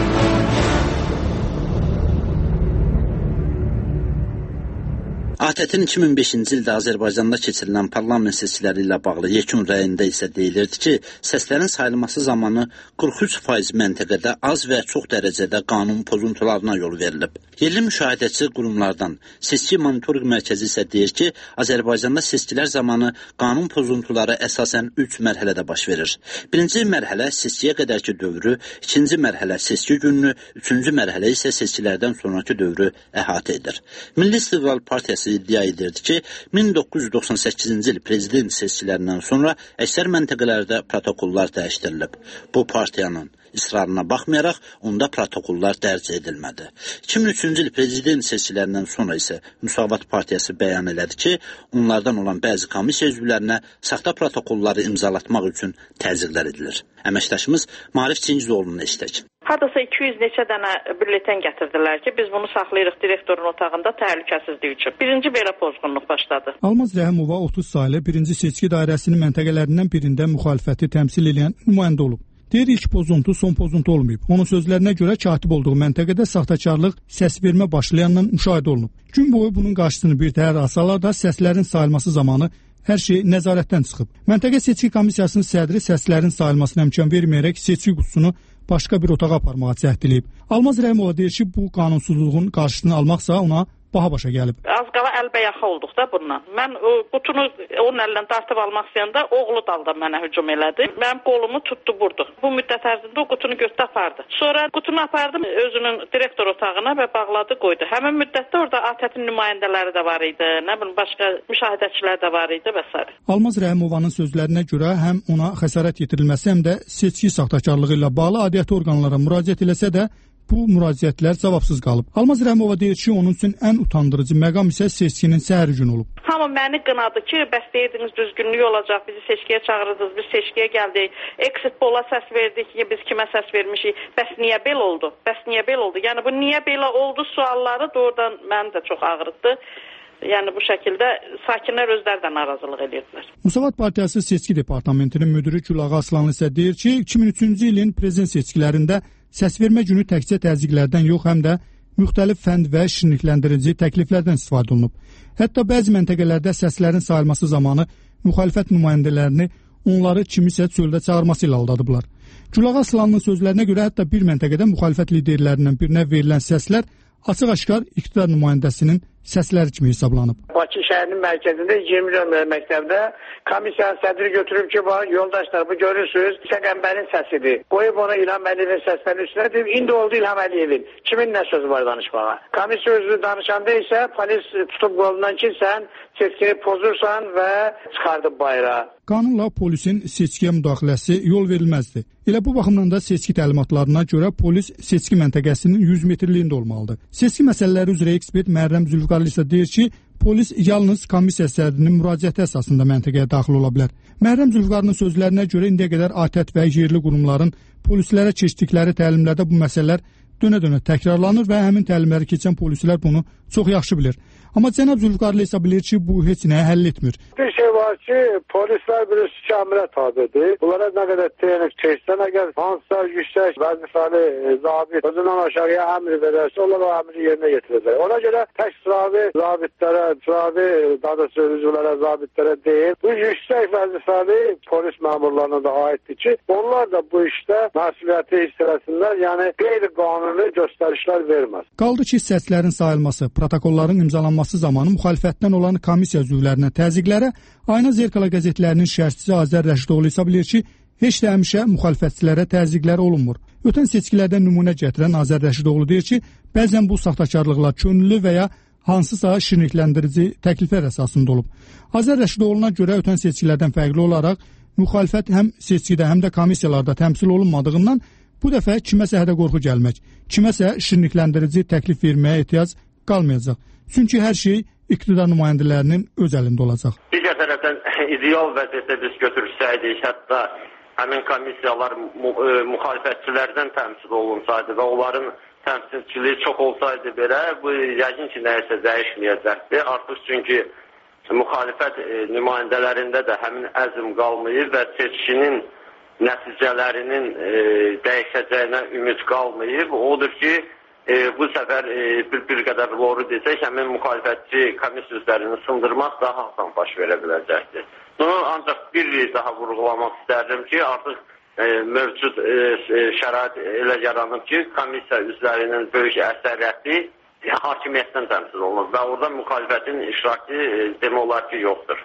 A T T-in iki min beşinci ildə Azərbaycanda keçirilən parlament seçkiləri ilə bağlı yekun rəyində isə deyilirdi ki, səslərin sayılması zamanı qırx üç faiz məntəqədə az və çox dərəcədə qanun pozuntularına yol verilib. Yerli müşahidəçi qurumlardan Seçki Monitorinq Mərkəzi isə deyir ki, Azərbaycanda seçkilər zamanı qanun pozuntuları əsasən üç mərhələdə baş verir. Birinci mərhələ seçkiyə qədərki dövrü, ikinci mərhələ seçki gününü, üçüncü mərhələ isə seçkilərdən sonraki dövrü əhatə edir. Milli İstiqlal Partiyası iddia edirdi ki, min doqquz yüz doxsan səkkizinci il prezident seçkilərindən sonra əksər məntəqələrdə protokollar dəyişdirilib. Bu partiyanın israrına baxmayaraq onda protokollar dərc edilmədi. iki min üçüncü il prezident seçkilərindən sonra isə Müsavat Partiyası bəyan elədi ki, onlardan olan bəzi komissiya üzvlərinə saxta protokolları imzalatmaq üçün təzyiqlər edilir. Əməkdaşımız Maarif Çingizoğlu'nu eşitək. Hardasa iki yüz neçə dənə bülleten gətirdilər ki, biz bunu saxlayırıq direktorun otağında təhlükəsizlik üçün. Birinci belə pozğunluq başladı. Almaz Rəhimova otuz saylı birinci seçki dairəsinin məntəqələrindən birində müxalifəti təmsil edən nümayəndə olub. Deyir, ilk pozuntu son pozuntu olmayıb. Onun sözlərinə görə katib olduğu məntəqədə saxtakarlıq səs vermə başlayandan müşahidə olunub. Gün boyu bunun qarşısını bir təhər alsalar da səslərin sayılması zamanı hər şey nəzarətdən çıxıb. Məntəqə seçki komissiyasının sədri səslərin sayılmasına imkan verməyərək seçki qutusunu başqa bir otağa aparmağa cəhd edib. Almaz Rəhimova deyir ki, bu qanunsuzluğun qarşısını almaqsa ona baha başa gəlib. Az qala əlbəyaxa olduq da bununla. Mən o, qutunu onun əlindən dartıb almaq istəyəndə oğlu dalda mənə hücum elədi. Mənim qolumu tutdu, vurdu. Bu müddət ərzində o qutunu götürüb apardı. Sonra qutunu apardım özünün direktor otağına və bağladı, qoydu. Həmin müddətdə orada A T T-in nümayəndələri də var idi, nə bilim başqa müşahidəçilər də var idi və s. Almaz Rəhimovanın sözlərinə görə həm ona xəsarət yetirilməsi, həm də seçki saxtakarlığı ilə bağlı aidiyyəti orqanlara müraciət eləsə də bu müraciətlər cavabsız qalıb. Almaz Rəhimova deyir ki, onun üçün ən utandırıcı məqam isə seçkinin səhəri günü olub. Hamı məni qınadı ki, bəs deyirdiniz düzgünlük olacaq, bizi seçkiyə çağırdınız, biz seçkiyə gəldik, exit pola səs verdik ki, biz kimə səs vermişik, bəs niyə belə oldu, bəs niyə belə oldu? Yəni bu niyə belə oldu sualları doğrudan məni də çox ağrıtdı. Yəni bu şəkildə sakinlər özləri də narazılıq edirdilər. Müsavat Partiyası Seçki Departamentinin müdürü Gülağa Aslanlı isə deyir ki, iki min üçüncü ilin prezident seçkilərində səsvermə günü təkcə təzyiqlərdən yox, həm də müxtəlif fənd və şirinlikləndirici təkliflərdən istifadə olunub. Hətta bəzi məntəqələrdə səslərin sayılması zamanı müxalifət nümayəndələrini onları kimisə çöldə çağırması ilə aldadıblar. Gülağa Aslanlının sözlərinə görə hətta bir məntəqədə müxalifət liderlərindən birinə verilən səslər açıq-aşkar iqtidar nümayəndəsinin səsləri kimi hesablanıb. Bakı şəhərinin mərkəzində iyirmi nömrəli məktəbdə komissiyanın sədri götürüb ki, yoldaşlar bu görürsünüz, Səqəmbərin səsidir. Qoyub onu İlham Əliyevin səslərinin üstünə deyib, indi oldu İlham Əliyevin. Kimin nə sözü var danışmağa? Komissiya özü danışanda isə polis tutub qolundan ki, sən seçkini pozursan və çıxardıb bayrağa. Qanunla polisin seçkiyə müdaxiləsi yol verilməzdir. Elə bu baxımdan da seçki təlimatlarına görə polis seçki məntəqəsinin yüz metrliyində olmalıdır. Seçki məsələləri üzrə ekspert Mərrəm Zülfüqarlı isə deyir ki, polis yalnız komissiya sədrinin müraciəti əsasında məntəqəyə daxil ola bilər. Mərrəm Zülfüqarlının sözlərinə görə indiyə qədər A T T və yerli qurumların polislərə keçdikləri təlimlərdə bu məsələlər dönə-dönə təkrarlanır və həmin təlimləri keçən polislər bunu çox yaxşı bilir. Amma cənab Zülfüqarlı isə bilir ki, bu heç nəyə həll etmir. Bir şey var ki, polislər bir üstü əmrə tabidir. Bunlara nə qədər texnik keçsən, əgər hansısa yüksək vəzifəli zabit özündən aşağıya əmr verərsə, onlar o əmri yerinə yetirəcək. Ona görə tək sıravi zabitlərə, sıravi daha sözcülərə, zabitlərə deyil, bu yüksək vəzifəli polis məmurlarına da aiddir ki, onlar da bu işdə məsuliyyəti hiss eləsinlər, yəni qeyri-qanuni göstərişlər verməz. Qaldı ki, səslərin sayılması, protokolların imzalanması zamanı müxalifətdən olan komissiya üzvlərinə təzyiqlərə Ayna Zerkala qəzetlərinin şərhçisi Azər Rəşidoğlu isə bilir ki, heç də həmişə müxalifətçilərə təzyiqlər olunmur. Ötən seçkilərdən nümunə gətirən Azər Rəşidoğlu deyir ki, bəzən bu saxtakarlıqlar könüllü və ya hansısa şirinlikləndirici təkliflər əsasında olub. Azər Rəşidoğlu'na görə ötən seçkilərdən fərqli olaraq müxalifət həm seçkidə, həm də komissiyalarda təmsil olunmadığından bu dəfə kiməsə hədə-qorxu gəlmək, kiməsə şirinlikləndirici təklif verməyə ehtiyac qalmayacaq. Çünki hər şey iqtidar nümayəndələrinin öz əlində olacaq. Digər tərəfdən ideal vəziyyətdə biz götürsəydik, hətta həmin komissiyalar müxalifətçilərdən təmsil olunsaydı və onların təmsilçiliyi çox olsaydı belə, bu yəqin ki, nəyəsə dəyişməyəcəkdir. Artıq çünki müxalifət nümayəndələrində də həmin əzm qalmayıb və seçkinin nəticələrinin e, dəyişəcəyinə ümid qalmayıb. Odur ki, e, bu səfər e, bir, bir qədər doğru desək, həmin müxalifətçi komissiya üzvlərini sındırmaq daha asan baş verə biləcəkdir. Bunu ancaq bir daha vurğulamaq istərdim ki, artıq e, mövcud e, şərait elə yaranıb ki, komissiya üzvlərinin böyük əksəriyyəti hakimiyyətdən təmsil olunur və orada müxalifətin iştirakı e, demək olar ki, yoxdur.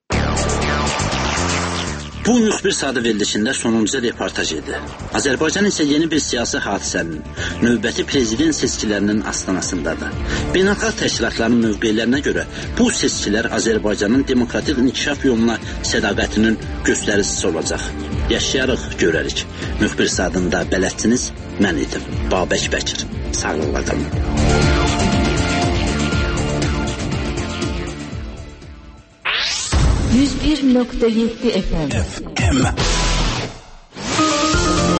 Bu müxbir sadə verilişində sonuncu reportaj idi. Azərbaycan isə yeni bir siyasi hadisənin, növbəti prezident seçkilərinin astanasındadır. Beynəlxalq təşkilatların mövqelərinə görə bu seçkilər Azərbaycanın demokratik inkişaf yoluna sədaqətinin göstəricisi olacaq. Yaşayarıq, görərik. Müxbir sadında bələdçiniz mən idim, Babək Bəkir. Sağlıqla qalın. yüz bir nöqtə yeddi F M.